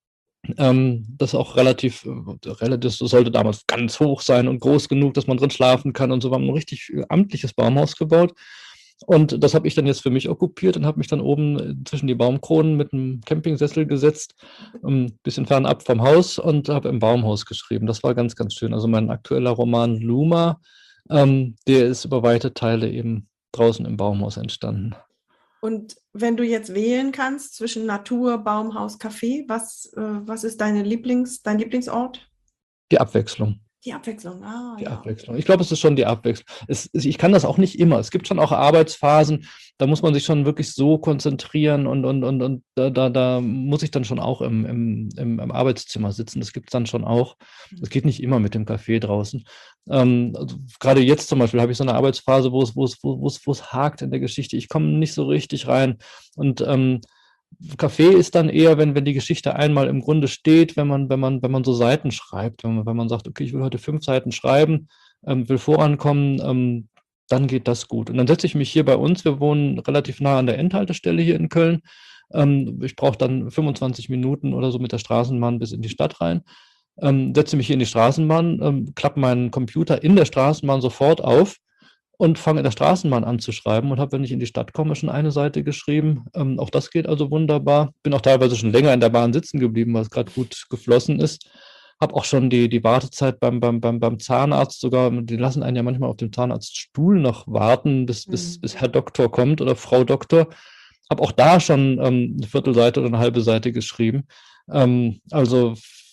Das auch relativ, das sollte damals ganz hoch sein und groß genug, dass man drin schlafen kann und so. Wir haben ein richtig amtliches Baumhaus gebaut. Und das habe ich dann jetzt für mich okkupiert und habe mich dann oben zwischen die Baumkronen mit einem Campingsessel gesetzt, ein bisschen fernab vom Haus und habe im Baumhaus geschrieben. Das war ganz, ganz schön. Also mein aktueller Roman Luma, der ist über weite Teile eben draußen im Baumhaus entstanden. Und wenn du jetzt wählen kannst zwischen Natur, Baumhaus, Café, was ist dein Lieblingsort? Die Abwechslung. Die Abwechslung, Die ja. Abwechslung. Ich glaube, es ist schon die Abwechslung. Ich kann das auch nicht immer. Es gibt schon auch Arbeitsphasen, da muss man sich schon wirklich so konzentrieren und da muss ich dann schon auch im Arbeitszimmer sitzen. Das gibt es dann schon auch. Das geht nicht immer mit dem Kaffee draußen. Also gerade jetzt zum Beispiel habe ich so eine Arbeitsphase, wo es hakt in der Geschichte. Ich komme nicht so richtig rein. Und Kaffee ist dann eher, wenn die Geschichte einmal im Grunde steht, wenn man so Seiten schreibt, wenn man sagt, okay, ich will heute 5 Seiten schreiben, will vorankommen, dann geht das gut. Und dann setze ich mich hier bei uns, wir wohnen relativ nah an der Endhaltestelle hier in Köln. Ich brauche dann 25 Minuten oder so mit der Straßenbahn bis in die Stadt rein. Setze mich hier in die Straßenbahn, klappe meinen Computer in der Straßenbahn sofort auf und fange in der Straßenbahn an zu schreiben und habe, wenn ich in die Stadt komme, schon eine Seite geschrieben. Auch das geht also wunderbar. Bin auch teilweise schon länger in der Bahn sitzen geblieben, weil es gerade gut geflossen ist. Habe auch schon die Wartezeit beim Zahnarzt sogar, die lassen einen ja manchmal auf dem Zahnarztstuhl noch warten, bis Herr Doktor kommt oder Frau Doktor. Habe auch da schon eine Viertelseite oder eine halbe Seite geschrieben. Also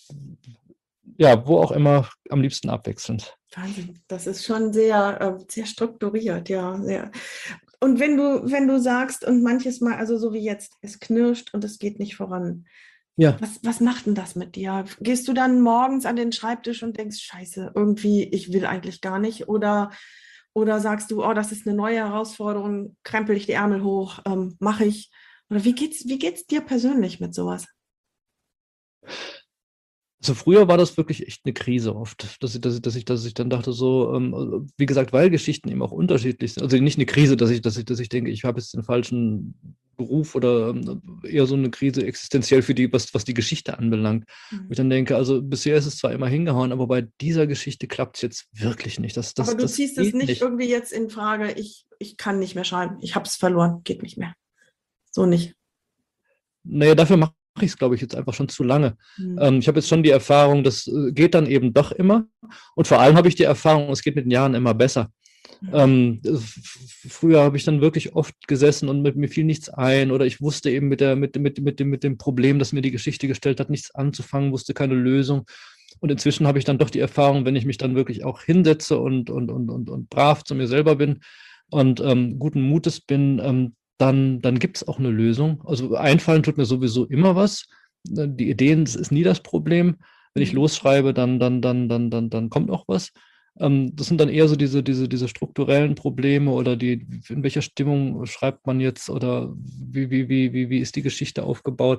ja, wo auch immer, am liebsten abwechselnd. Wahnsinn, das ist schon sehr strukturiert, ja. Sehr. Und wenn du sagst, und manches Mal, also so wie jetzt, es knirscht und es geht nicht voran, Ja. was macht denn das mit dir? Gehst du dann morgens an den Schreibtisch und denkst, Scheiße, irgendwie, ich will eigentlich gar nicht? Oder sagst du, oh, das ist eine neue Herausforderung, krempel ich die Ärmel hoch, mache ich? Oder wie geht's dir persönlich mit sowas? Also früher war das wirklich echt eine Krise oft, dass ich dann dachte so, wie gesagt, weil Geschichten eben auch unterschiedlich sind. Also nicht eine Krise, dass ich denke, ich habe jetzt den falschen Beruf oder eher so eine Krise existenziell für was die Geschichte anbelangt. Wo ich dann denke, also bisher ist es zwar immer hingehauen, aber bei dieser Geschichte klappt es jetzt wirklich nicht. Aber du Das ziehst es geht nicht nicht. irgendwie jetzt in Frage, ich kann nicht mehr schreiben, ich habe es verloren, geht nicht mehr. So nicht. Naja, dafür mache ich es, glaube ich, jetzt einfach schon zu lange. Hm. Ich habe jetzt schon die Erfahrung, das geht dann eben doch immer. Und vor allem habe ich die Erfahrung, es geht mit den Jahren immer besser. Früher habe ich dann wirklich oft gesessen und mir fiel nichts ein oder ich wusste eben mit dem Problem, das mir die Geschichte gestellt hat, nichts anzufangen, wusste keine Lösung. Und inzwischen habe ich dann doch die Erfahrung, wenn ich mich dann wirklich auch hinsetze und brav zu mir selber bin und guten Mutes bin, dann gibt es auch eine Lösung. Also einfallen tut mir sowieso immer was. Die Ideen, das ist nie das Problem. Wenn ich losschreibe, dann kommt auch was. Das sind dann eher so diese strukturellen Probleme oder in welcher Stimmung schreibt man jetzt oder wie ist die Geschichte aufgebaut,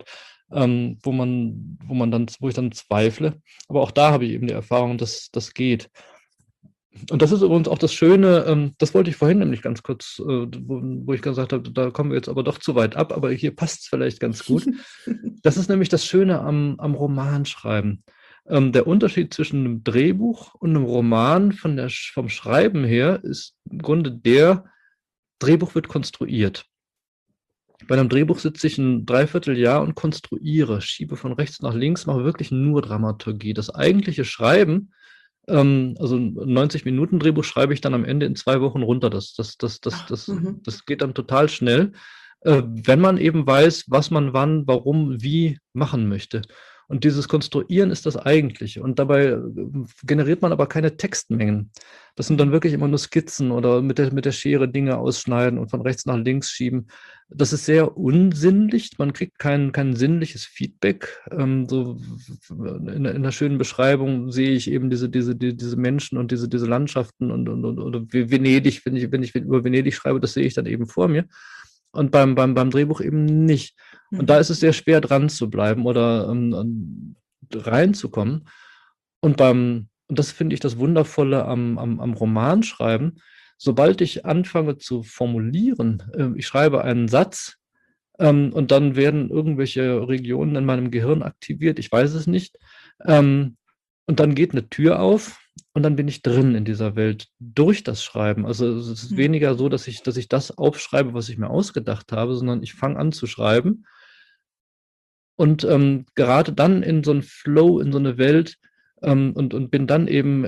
wo ich dann zweifle. Aber auch da habe ich eben die Erfahrung, dass das geht. Und das ist übrigens auch das Schöne, das wollte ich vorhin nämlich ganz kurz, wo ich gesagt habe, da kommen wir jetzt aber doch zu weit ab, aber hier passt es vielleicht ganz gut. Das ist nämlich das Schöne am Romanschreiben. Der Unterschied zwischen einem Drehbuch und einem Roman vom Schreiben her ist im Grunde Drehbuch wird konstruiert. Bei einem Drehbuch sitze ich ein Dreivierteljahr und konstruiere, schiebe von rechts nach links, mache wirklich nur Dramaturgie. Das eigentliche Schreiben, also ein 90-Minuten-Drehbuch schreibe ich dann am Ende in 2 Wochen runter. Das geht dann total schnell, wenn man eben weiß, was man wann, warum, wie machen möchte. Und dieses Konstruieren ist das Eigentliche. Und dabei generiert man aber keine Textmengen. Das sind dann wirklich immer nur Skizzen oder mit der Schere Dinge ausschneiden und von rechts nach links schieben. Das ist sehr unsinnlich. Man kriegt kein sinnliches Feedback. So in einer schönen Beschreibung sehe ich eben diese Menschen und diese Landschaften oder Venedig, wenn ich über Venedig schreibe, das sehe ich dann eben vor mir. Und beim Drehbuch eben nicht. Und da ist es sehr schwer, dran zu bleiben oder reinzukommen. Und das finde ich das Wundervolle am Romanschreiben. Sobald ich anfange zu formulieren, ich schreibe einen Satz, Und dann werden irgendwelche Regionen in meinem Gehirn aktiviert, ich weiß es nicht. Und dann geht eine Tür auf und dann bin ich drin in dieser Welt durch das Schreiben. Also es ist weniger so, dass ich das aufschreibe, was ich mir ausgedacht habe, sondern ich fange an zu schreiben und gerade dann in so einen Flow, in so eine Welt, und bin dann eben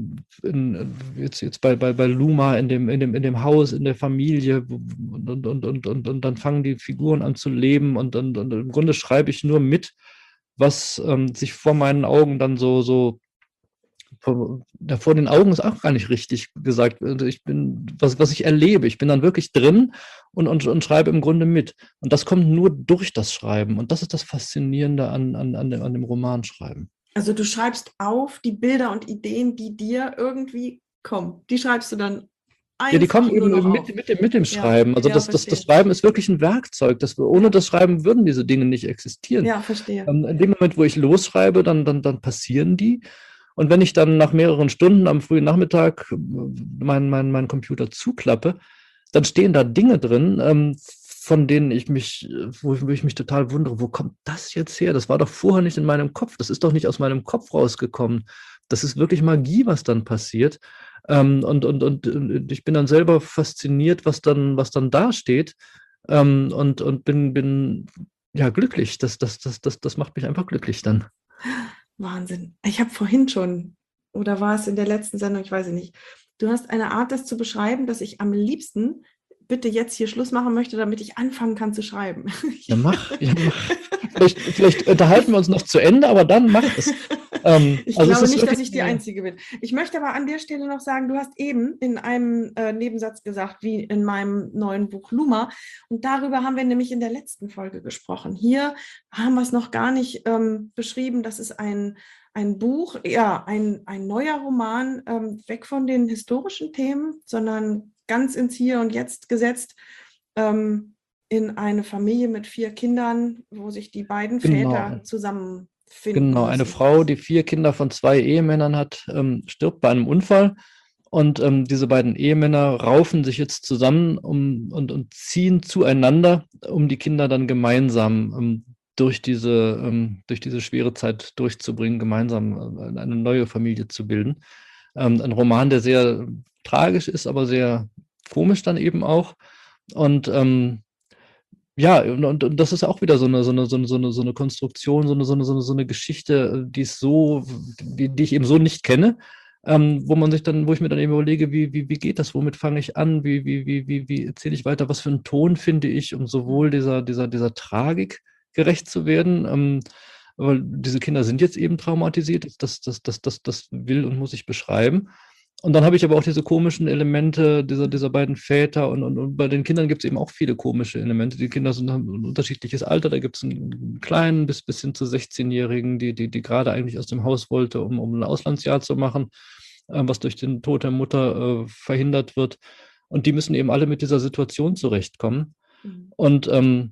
jetzt bei Luma in dem Haus, in der Familie, und dann fangen die Figuren an zu leben, und im Grunde schreibe ich nur mit, was sich vor meinen Augen dann so vor den Augen ist auch gar nicht richtig gesagt. Also ich bin, was ich erlebe, ich bin dann wirklich drin und schreibe im Grunde mit. Und das kommt nur durch das Schreiben. Und das ist das Faszinierende an dem Romanschreiben. Also du schreibst auf die Bilder und Ideen, die dir irgendwie kommen. Die schreibst du dann Ja, die einfach kommen nur noch eben auf. mit dem Ja, Schreiben. Also ja, das verstehe. Schreiben ist wirklich ein Werkzeug. Ohne Ja, das Schreiben würden diese Dinge nicht existieren. ja, verstehe. In dem Moment, wo ich losschreibe, dann passieren die. Und wenn ich dann nach mehreren Stunden am frühen Nachmittag meinen Computer zuklappe, dann stehen da Dinge drin, von denen wo ich mich total wundere, wo kommt das jetzt her? Das war doch vorher nicht in meinem Kopf. Das ist doch nicht aus meinem Kopf rausgekommen. Das ist wirklich Magie, was dann passiert. Und ich bin dann selber fasziniert, was dann da steht, und bin ja glücklich. Das macht mich einfach glücklich dann. Wahnsinn. Ich habe vorhin schon, oder war es in der letzten Sendung, ich weiß es nicht. Du hast eine Art, das zu beschreiben, dass ich am liebsten bitte jetzt hier Schluss machen möchte, damit ich anfangen kann zu schreiben. Ja, mach. Ja, mach. Vielleicht unterhalten wir uns noch zu Ende, aber dann mach es. Ich Also es glaube ist nicht, dass wirklich, ich die Einzige bin. Ich möchte aber an der Stelle noch sagen, du hast eben in einem Nebensatz gesagt, wie in meinem neuen Buch Luma. Und darüber haben wir nämlich in der letzten Folge gesprochen. Hier haben wir es noch gar nicht beschrieben. Das ist ein Buch, ja, ein neuer Roman, weg von den historischen Themen, sondern ganz ins Hier und Jetzt gesetzt. In eine Familie mit 4 Kindern, wo sich die beiden Väter genau. zusammenfinden Genau, eine müssen. Frau, die 4 Kinder von 2 Ehemännern hat, stirbt bei einem Unfall. Und diese beiden Ehemänner raufen sich jetzt zusammen und ziehen zueinander, um die Kinder dann gemeinsam durch diese schwere Zeit durchzubringen, gemeinsam eine neue Familie zu bilden. Ein Roman, der sehr tragisch ist, aber sehr komisch dann eben auch. Und ja, und das ist auch wieder so eine Konstruktion, so eine Geschichte, die ich eben so nicht kenne, wo ich mir dann eben überlege, wie geht das, womit fange ich an, wie erzähle ich weiter, was für einen Ton finde ich, um sowohl dieser Tragik gerecht zu werden, weil diese Kinder sind jetzt eben traumatisiert, das will und muss ich beschreiben. Und dann habe ich aber auch diese komischen Elemente dieser beiden Väter, und bei den Kindern gibt es eben auch viele komische Elemente. Die Kinder haben ein unterschiedliches Alter. Da gibt es einen kleinen bis hin zu 16-Jährigen, die gerade eigentlich aus dem Haus wollte, um ein Auslandsjahr zu machen, was durch den Tod der Mutter verhindert wird. Und die müssen eben alle mit dieser Situation zurechtkommen. Mhm. Und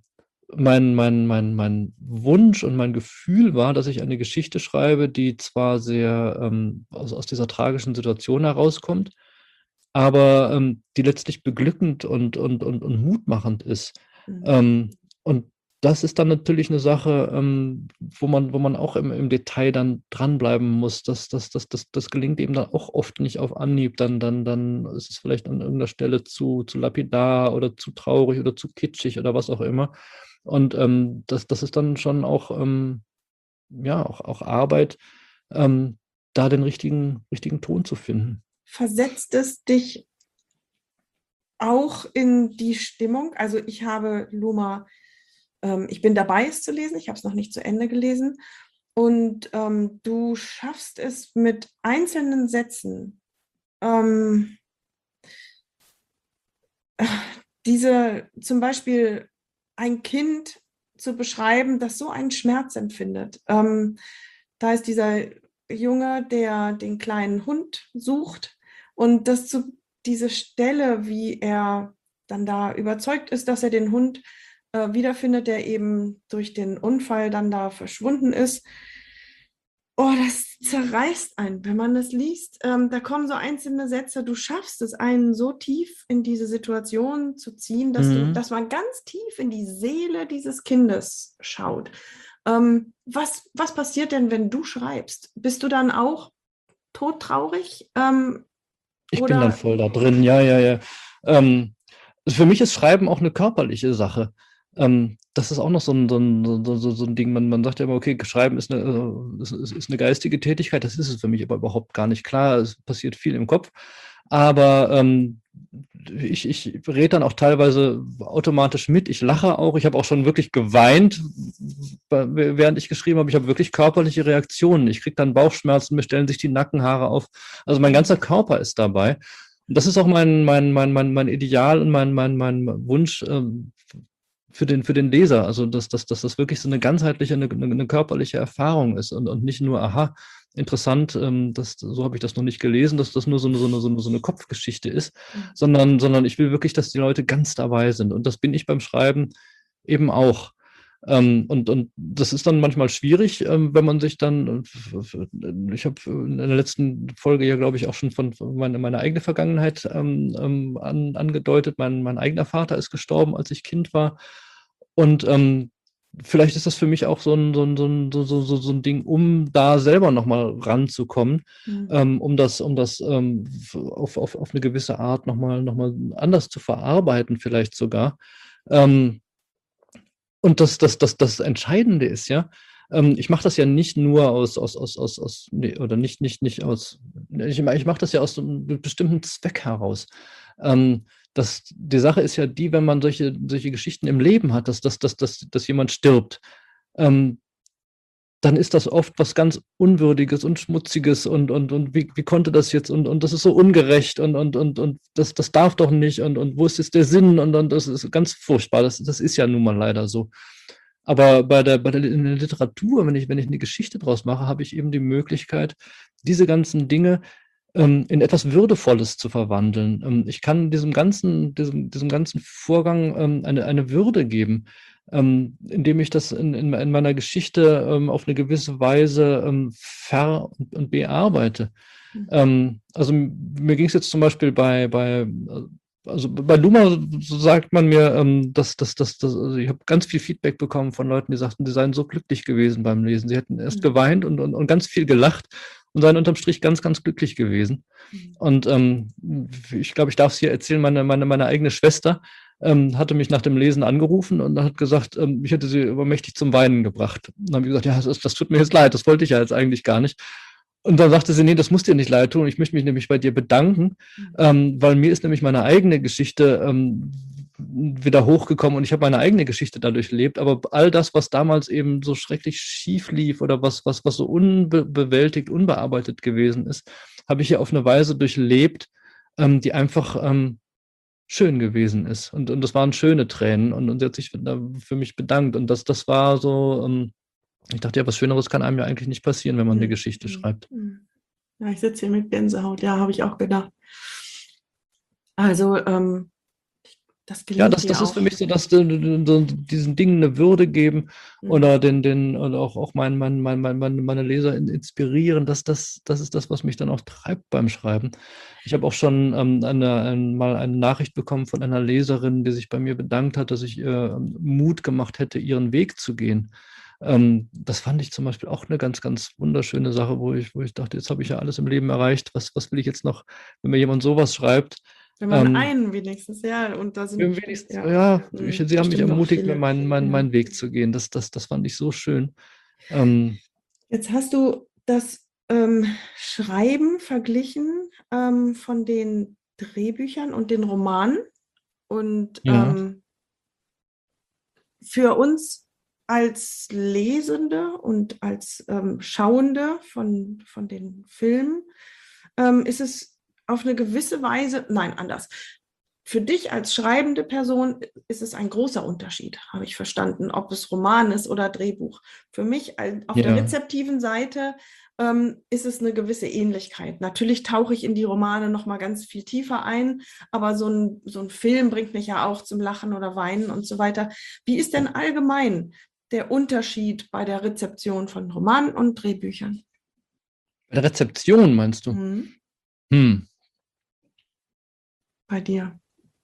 mein Wunsch und mein Gefühl war, dass ich eine Geschichte schreibe, die zwar sehr aus dieser tragischen Situation herauskommt, aber die letztlich beglückend und mutmachend ist. Mhm. Und das ist dann natürlich eine Sache, wo man auch im Detail dann dranbleiben muss. Das gelingt eben dann auch oft nicht auf Anhieb. Dann ist es vielleicht an irgendeiner Stelle zu lapidar oder zu traurig oder zu kitschig oder was auch immer. Und das ist dann schon auch, ja, auch Arbeit, da den richtigen Ton zu finden. Versetzt es dich auch in die Stimmung? Also ich habe Luma, ich bin dabei, es zu lesen. Ich habe es noch nicht zu Ende gelesen. Und du schaffst es mit einzelnen Sätzen, ähm, diese zum Beispiel ein Kind zu beschreiben, das so einen Schmerz empfindet. Da ist dieser Junge, der den kleinen Hund sucht, und diese Stelle, wie er dann da überzeugt ist, dass er den Hund wiederfindet, der eben durch den Unfall dann da verschwunden ist. Oh, das zerreißt einen, wenn man das liest. Da kommen so einzelne Sätze, du schaffst es, einen so tief in diese Situation zu ziehen, Mhm. dass man ganz tief in die Seele dieses Kindes schaut. Was passiert denn, wenn du schreibst? Bist du dann auch todtraurig? Ich bin dann Oder voll da drin, ja, ja, ja. Ähm, für mich ist Schreiben auch eine körperliche Sache. Das ist auch noch so ein Ding. Man sagt ja immer, okay, Schreiben ist eine geistige Tätigkeit. Das ist es für mich aber überhaupt gar nicht. Klar, es passiert viel im Kopf, aber ich rede dann auch teilweise automatisch mit. Ich lache auch. Ich habe auch schon wirklich geweint, während ich geschrieben habe. Ich habe wirklich körperliche Reaktionen. Ich kriege dann Bauchschmerzen, mir stellen sich die Nackenhaare auf. Also mein ganzer Körper ist dabei. Und das ist auch mein Ideal und mein Wunsch für den Leser. Also, dass das wirklich so eine ganzheitliche, eine körperliche Erfahrung ist und nicht nur, aha, interessant, so habe ich das noch nicht gelesen, dass das nur so eine Kopfgeschichte ist, sondern ich will wirklich, dass die Leute ganz dabei sind. Und das bin ich beim Schreiben eben auch. Und das ist dann manchmal schwierig, wenn man sich dann, ich habe in der letzten Folge ja, glaube ich, auch schon von meiner eigenen Vergangenheit angedeutet. Mein eigener Vater ist gestorben, als ich Kind war. Und vielleicht ist das für mich auch so ein Ding, um da selber nochmal ranzukommen, hm, um das auf eine gewisse Art noch mal anders zu verarbeiten, vielleicht sogar. Ähm, und das Entscheidende ist ja, ich mache das ja nicht nur nee, oder nicht aus, ich mache das ja aus so einem bestimmten Zweck heraus. Die Sache ist ja die, wenn man solche Geschichten im Leben hat, dass jemand stirbt, ähm, dann ist das oft was ganz Unwürdiges und Schmutziges und wie konnte das jetzt und das ist so ungerecht und das darf doch nicht und wo ist jetzt der Sinn und das ist ganz furchtbar. Das ist ja nun mal leider so. Aber in der Literatur, wenn ich eine Geschichte draus mache, habe ich eben die Möglichkeit, diese ganzen Dinge in etwas Würdevolles zu verwandeln. Ich kann diesem ganzen Vorgang eine Würde geben, indem ich das in meiner Geschichte auf eine gewisse Weise und bearbeite. hm, Also mir ging es jetzt zum Beispiel also bei Luma, so sagt man mir, also ich habe ganz viel Feedback bekommen von Leuten, die sagten, sie seien so glücklich gewesen beim Lesen. Sie hätten erst hm, geweint und ganz viel gelacht und seien unterm Strich ganz glücklich gewesen. hm, Und ich glaube, ich darf es hier erzählen, meine eigene Schwester hatte mich nach dem Lesen angerufen und hat gesagt, ich hätte sie übermächtig zum Weinen gebracht. Und dann habe ich gesagt, ja, das tut mir jetzt leid, das wollte ich ja jetzt eigentlich gar nicht. Und dann sagte sie, nee, das muss dir nicht leid tun. Ich möchte mich nämlich bei dir bedanken, hm, weil mir ist nämlich meine eigene Geschichte wieder hochgekommen und ich habe meine eigene Geschichte dadurch erlebt. Aber all das, was damals eben so schrecklich schief lief oder was so unbewältigt, unbearbeitet gewesen ist, habe ich ja auf eine Weise durchlebt, die einfach schön gewesen ist. Und das waren schöne Tränen und sie hat sich für mich bedankt. Und das war so, ich dachte ja, was Schöneres kann einem ja eigentlich nicht passieren, wenn man eine hm, Geschichte hm, schreibt. hm. Ja, ich sitze hier mit Gänsehaut. Ja, habe ich auch gedacht. Also, das Ja, gelingt das dir ist für auch. mich so, dass so diesen Dingen eine Würde geben Hm, oder oder auch meine Leser inspirieren, das ist das, was mich dann auch treibt beim Schreiben. Ich habe auch schon mal eine Nachricht bekommen von einer Leserin, die sich bei mir bedankt hat, dass ich ihr Mut gemacht hätte, ihren Weg zu gehen. Das fand ich zum Beispiel auch eine ganz wunderschöne Sache, wo ich dachte, jetzt habe ich ja alles im Leben erreicht. Was will ich jetzt noch, wenn mir jemand sowas schreibt? wenn man Ähm, einen wenigstens, ja, und da sind, Wenigstens, ja, ja, sie haben mich bestimmt noch ermutigt, viele. Ja. meinen Weg zu gehen. Das fand ich so schön. Ähm, Jetzt hast du das Schreiben verglichen von den Drehbüchern und den Romanen. Und ja, für uns als Lesende und als Schauende von den Filmen ist es auf eine gewisse Weise, nein, anders. Für dich als schreibende Person ist es ein großer Unterschied, habe ich verstanden, ob es Roman ist oder Drehbuch. Für mich auf der ja, rezeptiven Seite ist es eine gewisse Ähnlichkeit. Natürlich tauche ich in die Romane noch mal ganz viel tiefer ein, aber so ein Film bringt mich ja auch zum Lachen oder Weinen und so weiter. Wie ist denn allgemein der Unterschied bei der Rezeption von Romanen und Drehbüchern? Bei der Rezeption meinst du? Mhm. Hm. Bei dir?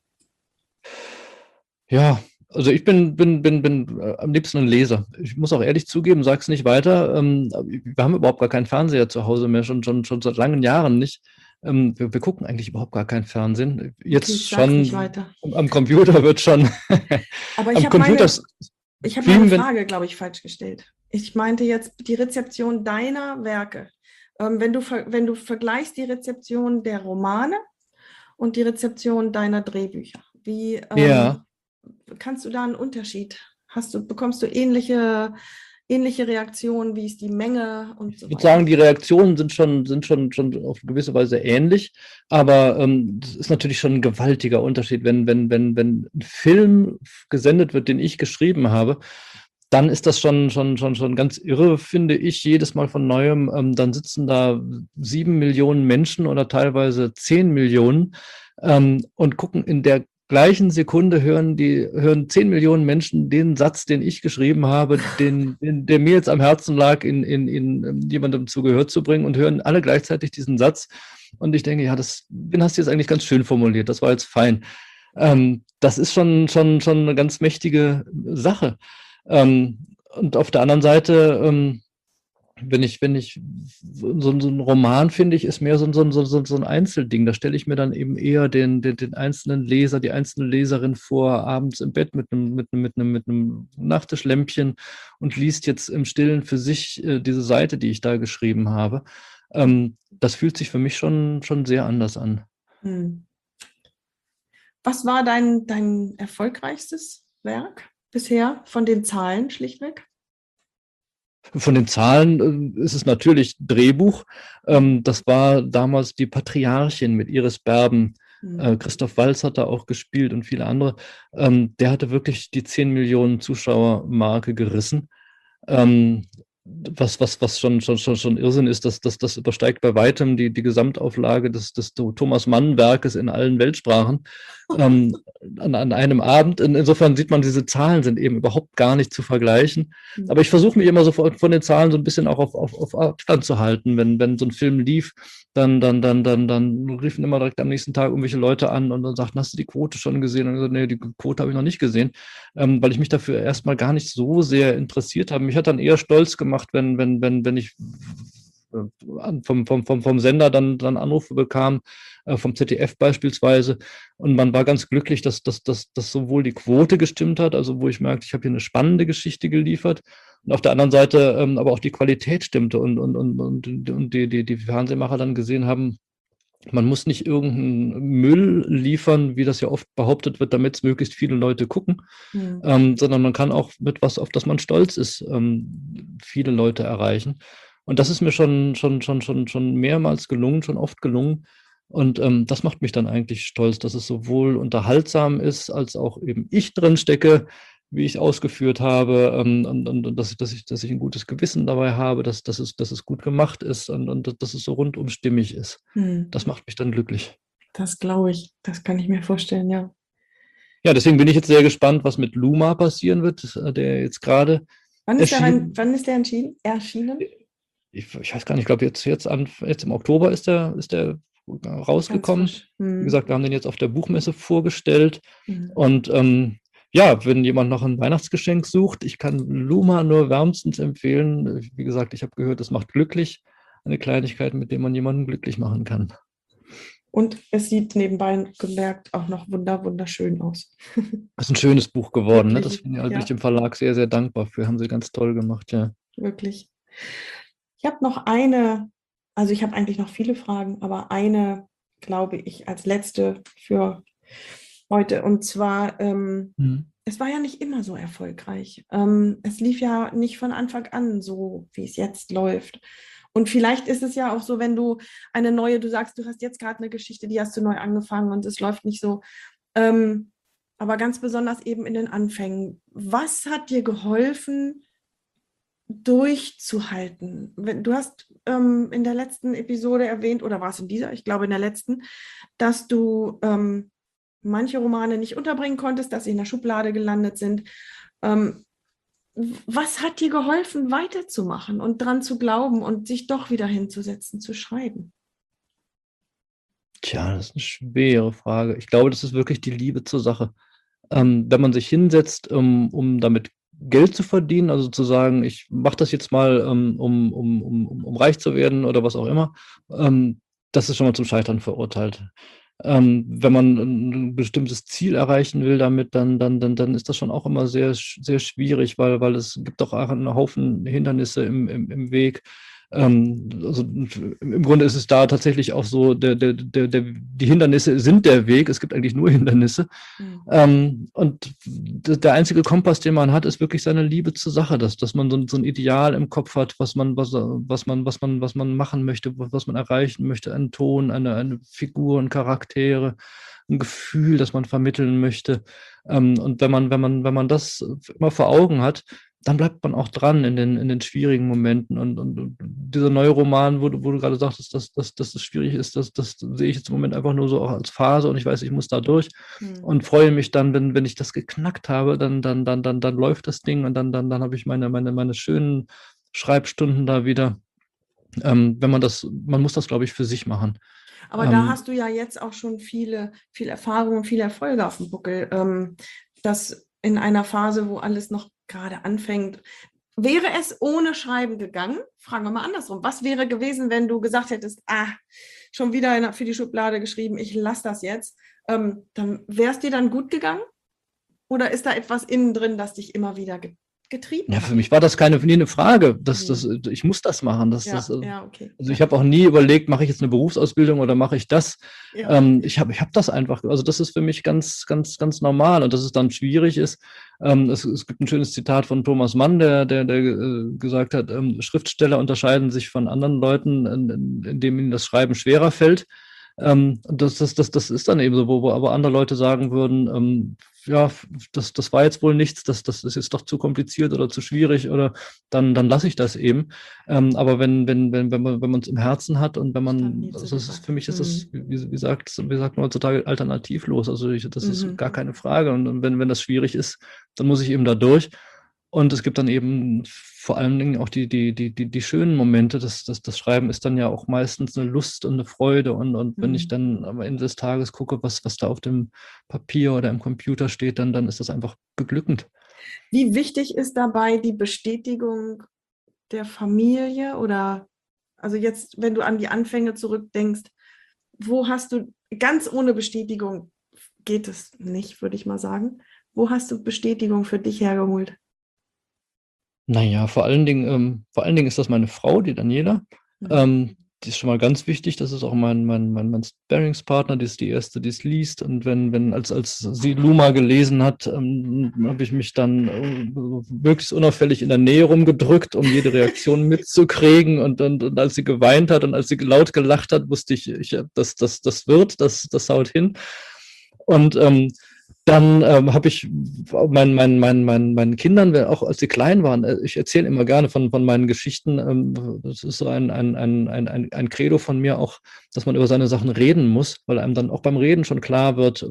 Ja, also ich bin am liebsten ein Leser. Ich muss auch ehrlich zugeben, sag's nicht weiter. Wir haben überhaupt gar keinen Fernseher zu Hause mehr, schon seit langen Jahren nicht. Wir gucken eigentlich überhaupt gar kein Fernsehen. Okay, Jetzt ich sag's nicht schon weiter. am Computer wird schon Aber am Computer ich habe meine streamen, wenn. Frage, glaube ich, falsch gestellt. Ich meinte jetzt die Rezeption deiner Werke. Wenn du vergleichst die Rezeption der Romane und die Rezeption deiner Drehbücher, wie Ja. kannst du da einen Unterschied? Bekommst du ähnliche Reaktionen? Wie ist die Menge und Ich so würde sagen, weiter? die Reaktionen sind schon auf gewisse Weise ähnlich, aber das ist natürlich schon ein gewaltiger Unterschied. Wenn ein Film gesendet wird, den ich geschrieben habe, dann ist das schon ganz irre, finde ich, jedes Mal von Neuem. Dann sitzen da 7 Millionen Menschen oder teilweise 10 Millionen und gucken in der gleichen Sekunde hören 10 Millionen Menschen den Satz, den ich geschrieben habe, der mir jetzt am Herzen lag, in jemandem zu Gehör zu bringen und hören alle gleichzeitig diesen Satz. Und ich denke, ja, den hast du jetzt eigentlich ganz schön formuliert, das war jetzt fein. Das ist schon eine ganz mächtige Sache. Und auf der anderen Seite, wenn ich so ein Roman finde ich, ist mehr so ein Einzelding. Da stelle ich mir dann eben eher den einzelnen Leser, die einzelne Leserin vor, abends im Bett mit einem Nachttischlämpchen und liest jetzt im Stillen für sich diese Seite, die ich da geschrieben habe. Das fühlt sich für mich schon sehr anders an. Hm. Was war dein erfolgreichstes Werk bisher von den Zahlen schlichtweg? Von den Zahlen ist es natürlich Drehbuch. Das war damals die Patriarchin mit Iris Berben. Hm. Christoph Waltz hat da auch gespielt und viele andere. Der hatte wirklich die 10 Millionen Zuschauer-Marke gerissen. Ähm, was schon Irrsinn ist, das übersteigt bei weitem die Gesamtauflage des Thomas Mann-Werkes in allen Weltsprachen ähm, an einem Abend. Insofern sieht man, diese Zahlen sind eben überhaupt gar nicht zu vergleichen. Hm. Aber ich versuche mich immer so von den Zahlen so ein bisschen auch auf Abstand zu halten. Wenn so ein Film lief, dann riefen immer direkt am nächsten Tag irgendwelche Leute an und dann sagten, hast du die Quote schon gesehen? Und ich gesagt, nee, die Quote habe ich noch nicht gesehen, weil ich mich dafür erstmal gar nicht so sehr interessiert habe. Mich hat dann eher stolz gemacht, wenn ich vom Sender dann Anrufe bekam, vom ZDF beispielsweise. Und man war ganz glücklich, dass sowohl die Quote gestimmt hat, also wo ich merkte, ich habe hier eine spannende Geschichte geliefert, und auf der anderen Seite aber auch die Qualität stimmte und die Fernsehmacher dann gesehen haben, man muss nicht irgendeinen Müll liefern, wie das ja oft behauptet wird, damit es möglichst viele Leute gucken, Hm. sondern man kann auch mit was, auf das man stolz ist, viele Leute erreichen. Und das ist mir schon mehrmals gelungen, schon oft gelungen. Und das macht mich dann eigentlich stolz, dass es sowohl unterhaltsam ist, als auch eben ich drin stecke, wie ich ausgeführt habe, und dass ich ein gutes Gewissen dabei habe, dass es gut gemacht ist und dass es so rundum stimmig ist. Hm. Das macht mich dann glücklich. Das glaube ich. Das kann ich mir vorstellen, ja. Ja, deswegen bin ich jetzt sehr gespannt, was mit Luma passieren wird, der jetzt gerade erschienen. Wann ist der erschienen? Ich weiß gar nicht, ich glaube, jetzt im Oktober ist der Ganz rausgekommen. frisch. Wie Hm. gesagt, wir haben den jetzt auf der Buchmesse vorgestellt. Hm. Und ja, wenn jemand noch ein Weihnachtsgeschenk sucht, ich kann Luma nur wärmstens empfehlen. Wie gesagt, ich habe gehört, es macht glücklich. Eine Kleinigkeit, mit der man jemanden glücklich machen kann. Und es sieht nebenbei gemerkt auch noch wunderschön aus. Das ist ein schönes Buch geworden. Ne? Wirklich, Bin ich ja, dem Verlag sehr, sehr dankbar für. Haben sie ganz toll gemacht, ja. wirklich. Ich habe also ich habe eigentlich noch viele Fragen, aber eine, glaube ich, als letzte für heute. Und zwar, Mhm. es war ja nicht immer so erfolgreich. Es lief ja nicht von Anfang an so, wie es jetzt läuft. Und vielleicht ist es ja auch so, wenn du du sagst, du hast jetzt gerade eine Geschichte, die hast du neu angefangen und es läuft nicht so. Aber ganz besonders eben in den Anfängen. Was hat dir geholfen, durchzuhalten? Du hast in der letzten Episode erwähnt, oder war es in dieser? Ich glaube in der letzten, dass du manche Romane nicht unterbringen konntest, dass sie in der Schublade gelandet sind. Ähm, Was hat dir geholfen, weiterzumachen und dran zu glauben und sich doch wieder hinzusetzen, zu schreiben? Tja, das ist eine schwere Frage. Ich glaube, das ist wirklich die Liebe zur Sache. Wenn man sich hinsetzt, um damit Geld zu verdienen, also zu sagen, ich mache das jetzt mal, um reich zu werden oder was auch immer, das ist schon mal zum Scheitern verurteilt. Wenn man ein bestimmtes Ziel erreichen will damit, dann ist das schon auch immer sehr, sehr schwierig, weil es gibt auch einen Haufen Hindernisse im Weg. Also im Grunde ist es da tatsächlich auch so, die Hindernisse sind der Weg. Es gibt eigentlich nur Hindernisse. Und der einzige Kompass, den man hat, ist wirklich seine Liebe zur Sache, dass man so ein Ideal im Kopf hat, was man machen möchte, was man erreichen möchte, einen Ton, eine Figur, ein Charaktere, ein Gefühl, das man vermitteln möchte. Und wenn man das immer vor Augen hat, dann bleibt man auch dran in den schwierigen Momenten. Und dieser neue Roman, wo du gerade sagtest, dass das schwierig ist, das sehe ich jetzt im Moment einfach nur so auch als Phase und ich weiß, ich muss da durch und freue mich dann, wenn ich das geknackt habe, dann läuft das Ding und dann habe ich meine schönen Schreibstunden da wieder. Man muss das, glaube ich, für sich machen. Aber da hast du ja jetzt auch schon viel Erfahrung und viele Erfolge auf dem Buckel. Das in einer Phase, wo alles noch gerade anfängt. Wäre es ohne Schreiben gegangen? Fragen wir mal andersrum. Was wäre gewesen, wenn du gesagt hättest, schon wieder für die Schublade geschrieben, ich lasse das jetzt. Dann wäre es dir dann gut gegangen? Oder ist da etwas innen drin, das dich immer wieder getrieben Ja, hat? für mich war das nie eine Frage. Ich muss das machen. Okay. Also ich habe auch nie überlegt, mache ich jetzt eine Berufsausbildung oder mache ich das? Ja. Ich hab das einfach, also das ist für mich ganz, ganz, ganz normal und dass es dann schwierig ist. Es gibt ein schönes Zitat von Thomas Mann, der gesagt hat, Schriftsteller unterscheiden sich von anderen Leuten, indem ihnen das Schreiben schwerer fällt. Das ist dann eben so, wo aber andere Leute sagen würden, ja, das war jetzt wohl nichts, das ist jetzt doch zu kompliziert oder zu schwierig oder dann lasse ich das eben. Aber wenn man es im Herzen hat und wenn man, also für mich ist das, wie sagt man heutzutage, alternativlos. Also das ist gar keine Frage. Und wenn das schwierig ist, dann muss ich eben da durch. Und es gibt dann eben vor allen Dingen auch die schönen Momente. Das Schreiben ist dann ja auch meistens eine Lust und eine Freude. Und wenn ich dann am Ende des Tages gucke, was da auf dem Papier oder im Computer steht, dann ist das einfach beglückend. Wie wichtig ist dabei die Bestätigung der Familie? Oder also jetzt, wenn du an die Anfänge zurückdenkst, wo hast du, ganz ohne Bestätigung geht es nicht, würde ich mal sagen. Wo hast du Bestätigung für dich hergeholt? Naja, vor allen Dingen ist das meine Frau, die Daniela. Die ist schon mal ganz wichtig. Das ist auch mein Sparringspartner. Die ist die erste, die es liest. Und als sie Luma gelesen hat, habe ich mich dann möglichst unauffällig in der Nähe rumgedrückt, um jede Reaktion mitzukriegen. Und als sie geweint hat und als sie laut gelacht hat, wusste ich, das haut hin. Und dann habe ich meinen Kindern, auch als sie klein waren, ich erzähle immer gerne von meinen Geschichten. Das ist so ein Credo von mir auch, dass man über seine Sachen reden muss, weil einem dann auch beim Reden schon klar wird,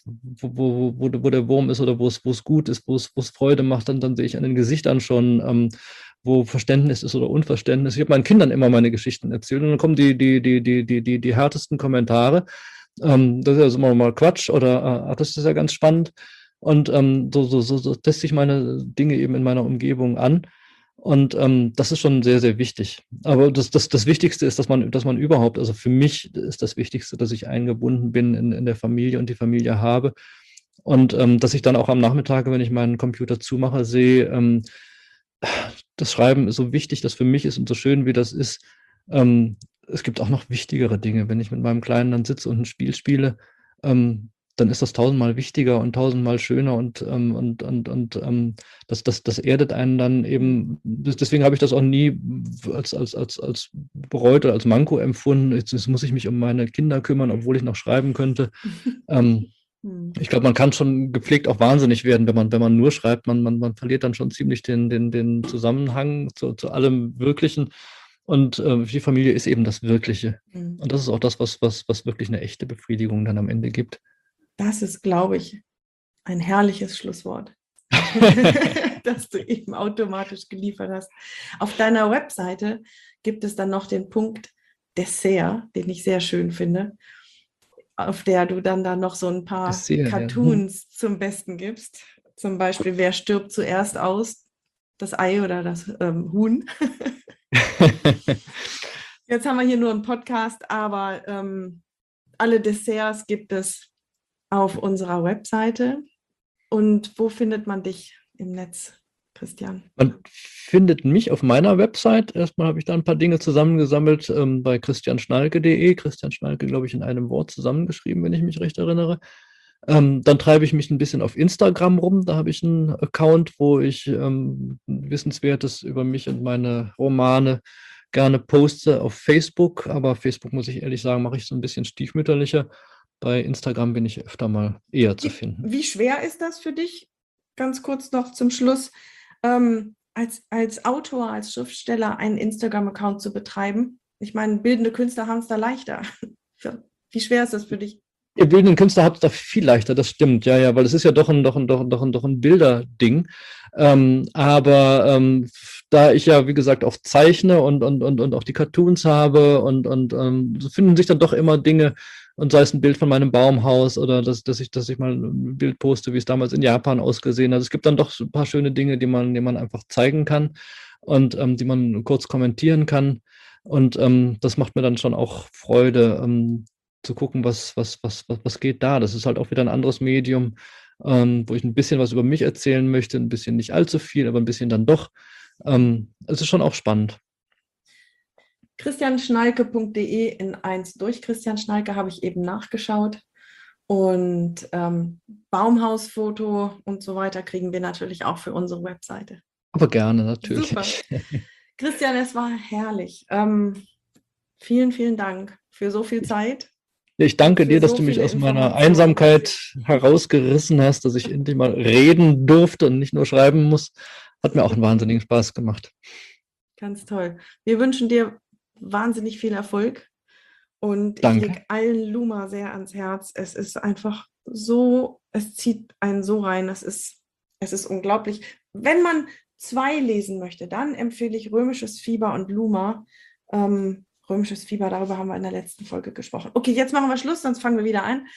wo der Wurm ist oder wo es gut ist, wo es Freude macht. Dann sehe ich an den Gesichtern schon, wo Verständnis ist oder Unverständnis. Ich habe meinen Kindern immer meine Geschichten erzählt und dann kommen die härtesten Kommentare. Das ist ja immer mal Quatsch oder das ist ja ganz spannend. Und so teste ich meine Dinge eben in meiner Umgebung an. Und das ist schon sehr, sehr wichtig. Aber das Wichtigste ist, dass man überhaupt, also für mich ist das Wichtigste, dass ich eingebunden bin in der Familie und die Familie habe. Und dass ich dann auch am Nachmittag, wenn ich meinen Computer zumache, sehe, das Schreiben ist so wichtig, das für mich ist und so schön, wie das ist. Es gibt auch noch wichtigere Dinge. Wenn ich mit meinem Kleinen dann sitze und ein Spiel spiele, dann ist das tausendmal wichtiger und tausendmal schöner und das erdet einen dann eben. Deswegen habe ich das auch nie als bereut oder als Manko empfunden. Jetzt muss ich mich um meine Kinder kümmern, obwohl ich noch schreiben könnte. Ich glaube, man kann schon gepflegt auch wahnsinnig werden, wenn man nur schreibt. Man verliert dann schon ziemlich den Zusammenhang zu allem Wirklichen. Und die Familie ist eben das Wirkliche. Und das ist auch das, was wirklich eine echte Befriedigung dann am Ende gibt. Das ist, glaube ich, ein herrliches Schlusswort. dass du eben automatisch geliefert hast. Auf deiner Webseite gibt es dann noch den Punkt Dessert, den ich sehr schön finde, auf der du dann da noch so ein paar Dessert, Cartoons zum Besten gibst. Zum Beispiel, wer stirbt zuerst aus? Das Ei oder das Huhn? Jetzt haben wir hier nur einen Podcast, aber alle Desserts gibt es auf unserer Webseite. Und wo findet man dich im Netz, Christian? Man findet mich auf meiner Website. Erstmal habe ich da ein paar Dinge zusammengesammelt bei christianschnalke.de. Christian Schnalke, glaube ich, in einem Wort zusammengeschrieben, wenn ich mich recht erinnere. Dann treibe ich mich ein bisschen auf Instagram rum. Da habe ich einen Account, wo ich Wissenswertes über mich und meine Romane gerne poste. Auf Facebook, aber Facebook, muss ich ehrlich sagen, mache ich so ein bisschen stiefmütterlicher. Bei Instagram bin ich öfter mal eher zu finden. Wie schwer ist das für dich? Ganz kurz noch zum Schluss, als Autor, als Schriftsteller einen Instagram-Account zu betreiben? Ich meine, bildende Künstler haben es da leichter. Wie schwer ist das für dich? Ihr bildenden Künstler habt es da viel leichter, das stimmt, ja, weil es ist ja doch ein Bilderding. Aber da ich ja, wie gesagt, auch zeichne und auch die Cartoons habe und so finden sich dann doch immer Dinge, und sei es ein Bild von meinem Baumhaus oder dass ich mal ein Bild poste, wie es damals in Japan ausgesehen hat. Es gibt dann doch so ein paar schöne Dinge, die man einfach zeigen kann und die man kurz kommentieren kann. Und das macht mir dann schon auch Freude, zu gucken, was geht da. Das ist halt auch wieder ein anderes Medium, wo ich ein bisschen was über mich erzählen möchte, ein bisschen nicht allzu viel, aber ein bisschen dann doch. Es ist schon auch spannend. christianschnalke.de in 1 durch. Christian Schnalke habe ich eben nachgeschaut. Und Baumhausfoto und so weiter kriegen wir natürlich auch für unsere Webseite. Aber gerne, natürlich. Super. Christian, es war herrlich. Vielen, vielen Dank für so viel Zeit. Ja, ich danke dir, dass du mich aus meiner Einsamkeit herausgerissen hast, dass ich endlich mal reden durfte und nicht nur schreiben muss. Hat mir auch einen wahnsinnigen Spaß gemacht. Ganz toll. Wir wünschen dir wahnsinnig viel Erfolg und ich lege allen Luma sehr ans Herz. Es ist einfach so, es zieht einen so rein. Es ist unglaublich. Wenn man 2 lesen möchte, dann empfehle ich Römisches Fieber und Luma. Römisches Fieber, darüber haben wir in der letzten Folge gesprochen. Okay, jetzt machen wir Schluss, sonst fangen wir wieder an.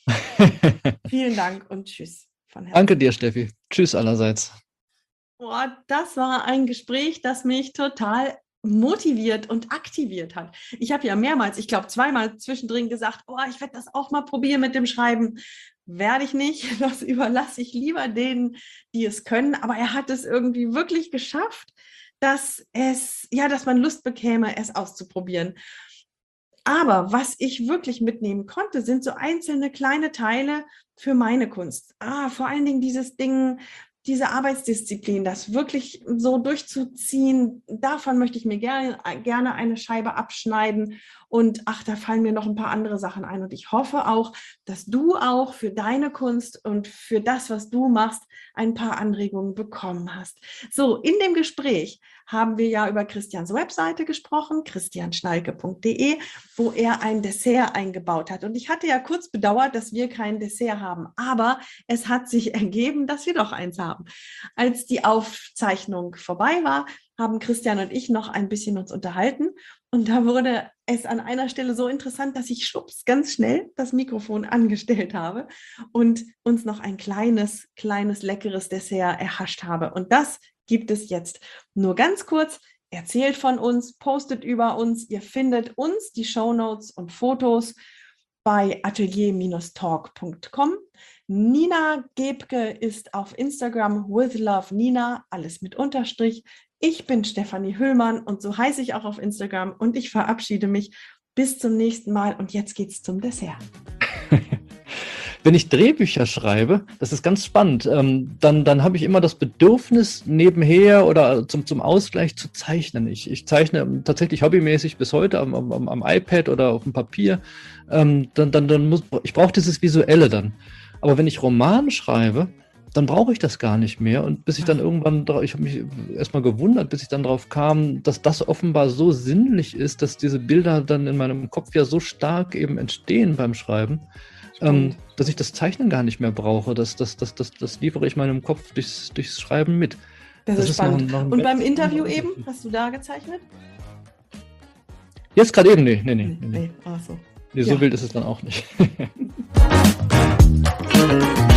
Vielen Dank und tschüss. Von Herzen. Danke dir, Steffi. Tschüss allerseits. Boah, das war ein Gespräch, das mich total motiviert und aktiviert hat. Ich habe ja mehrmals, ich glaube 2-mal zwischendrin gesagt, oh, ich werde das auch mal probieren mit dem Schreiben. Werde ich nicht, das überlasse ich lieber denen, die es können. Aber er hat es irgendwie wirklich geschafft, dass man Lust bekäme, es auszuprobieren. Aber was ich wirklich mitnehmen konnte, sind so einzelne kleine Teile für meine Kunst. Vor allen Dingen dieses Ding, diese Arbeitsdisziplin, das wirklich so durchzuziehen, davon möchte ich mir gerne eine Scheibe abschneiden. Und da fallen mir noch ein paar andere Sachen ein. Und ich hoffe auch, dass du auch für deine Kunst und für das, was du machst, ein paar Anregungen bekommen hast. So, in dem Gespräch haben wir ja über Christians Webseite gesprochen, christianschnalke.de, wo er ein Dessert eingebaut hat. Und ich hatte ja kurz bedauert, dass wir kein Dessert haben, aber es hat sich ergeben, dass wir doch eins haben. Als die Aufzeichnung vorbei war, haben Christian und ich noch ein bisschen uns unterhalten und da wurde es an einer Stelle so interessant, dass ich schwupps ganz schnell das Mikrofon angestellt habe und uns noch ein kleines, leckeres Dessert erhascht habe. Und das gibt es jetzt. Nur ganz kurz, erzählt von uns, postet über uns. Ihr findet uns, die Shownotes und Fotos bei atelier-talk.com. Nina Gebke ist auf Instagram withlovenina, alles mit Unterstrich. Ich bin Stefanie Hüllmann und so heiße ich auch auf Instagram und ich verabschiede mich. Bis zum nächsten Mal und jetzt geht's zum Dessert. Wenn ich Drehbücher schreibe, das ist ganz spannend, dann habe ich immer das Bedürfnis, nebenher oder zum Ausgleich zu zeichnen. Ich zeichne tatsächlich hobbymäßig bis heute am iPad oder auf dem Papier. Ich brauche dieses Visuelle dann. Aber wenn ich Roman schreibe, dann brauche ich das gar nicht mehr. Und bis ich dann irgendwann, ich habe mich erstmal gewundert, bis ich dann drauf kam, dass das offenbar so sinnlich ist, dass diese Bilder dann in meinem Kopf ja so stark eben entstehen beim Schreiben, dass ich das Zeichnen gar nicht mehr brauche. Das liefere ich meinem Kopf durchs Schreiben mit. Das ist spannend. Und beim Interview eben, hast du da gezeichnet? Jetzt gerade eben? Nee. Ach so. Nee, so wild ist es dann auch nicht.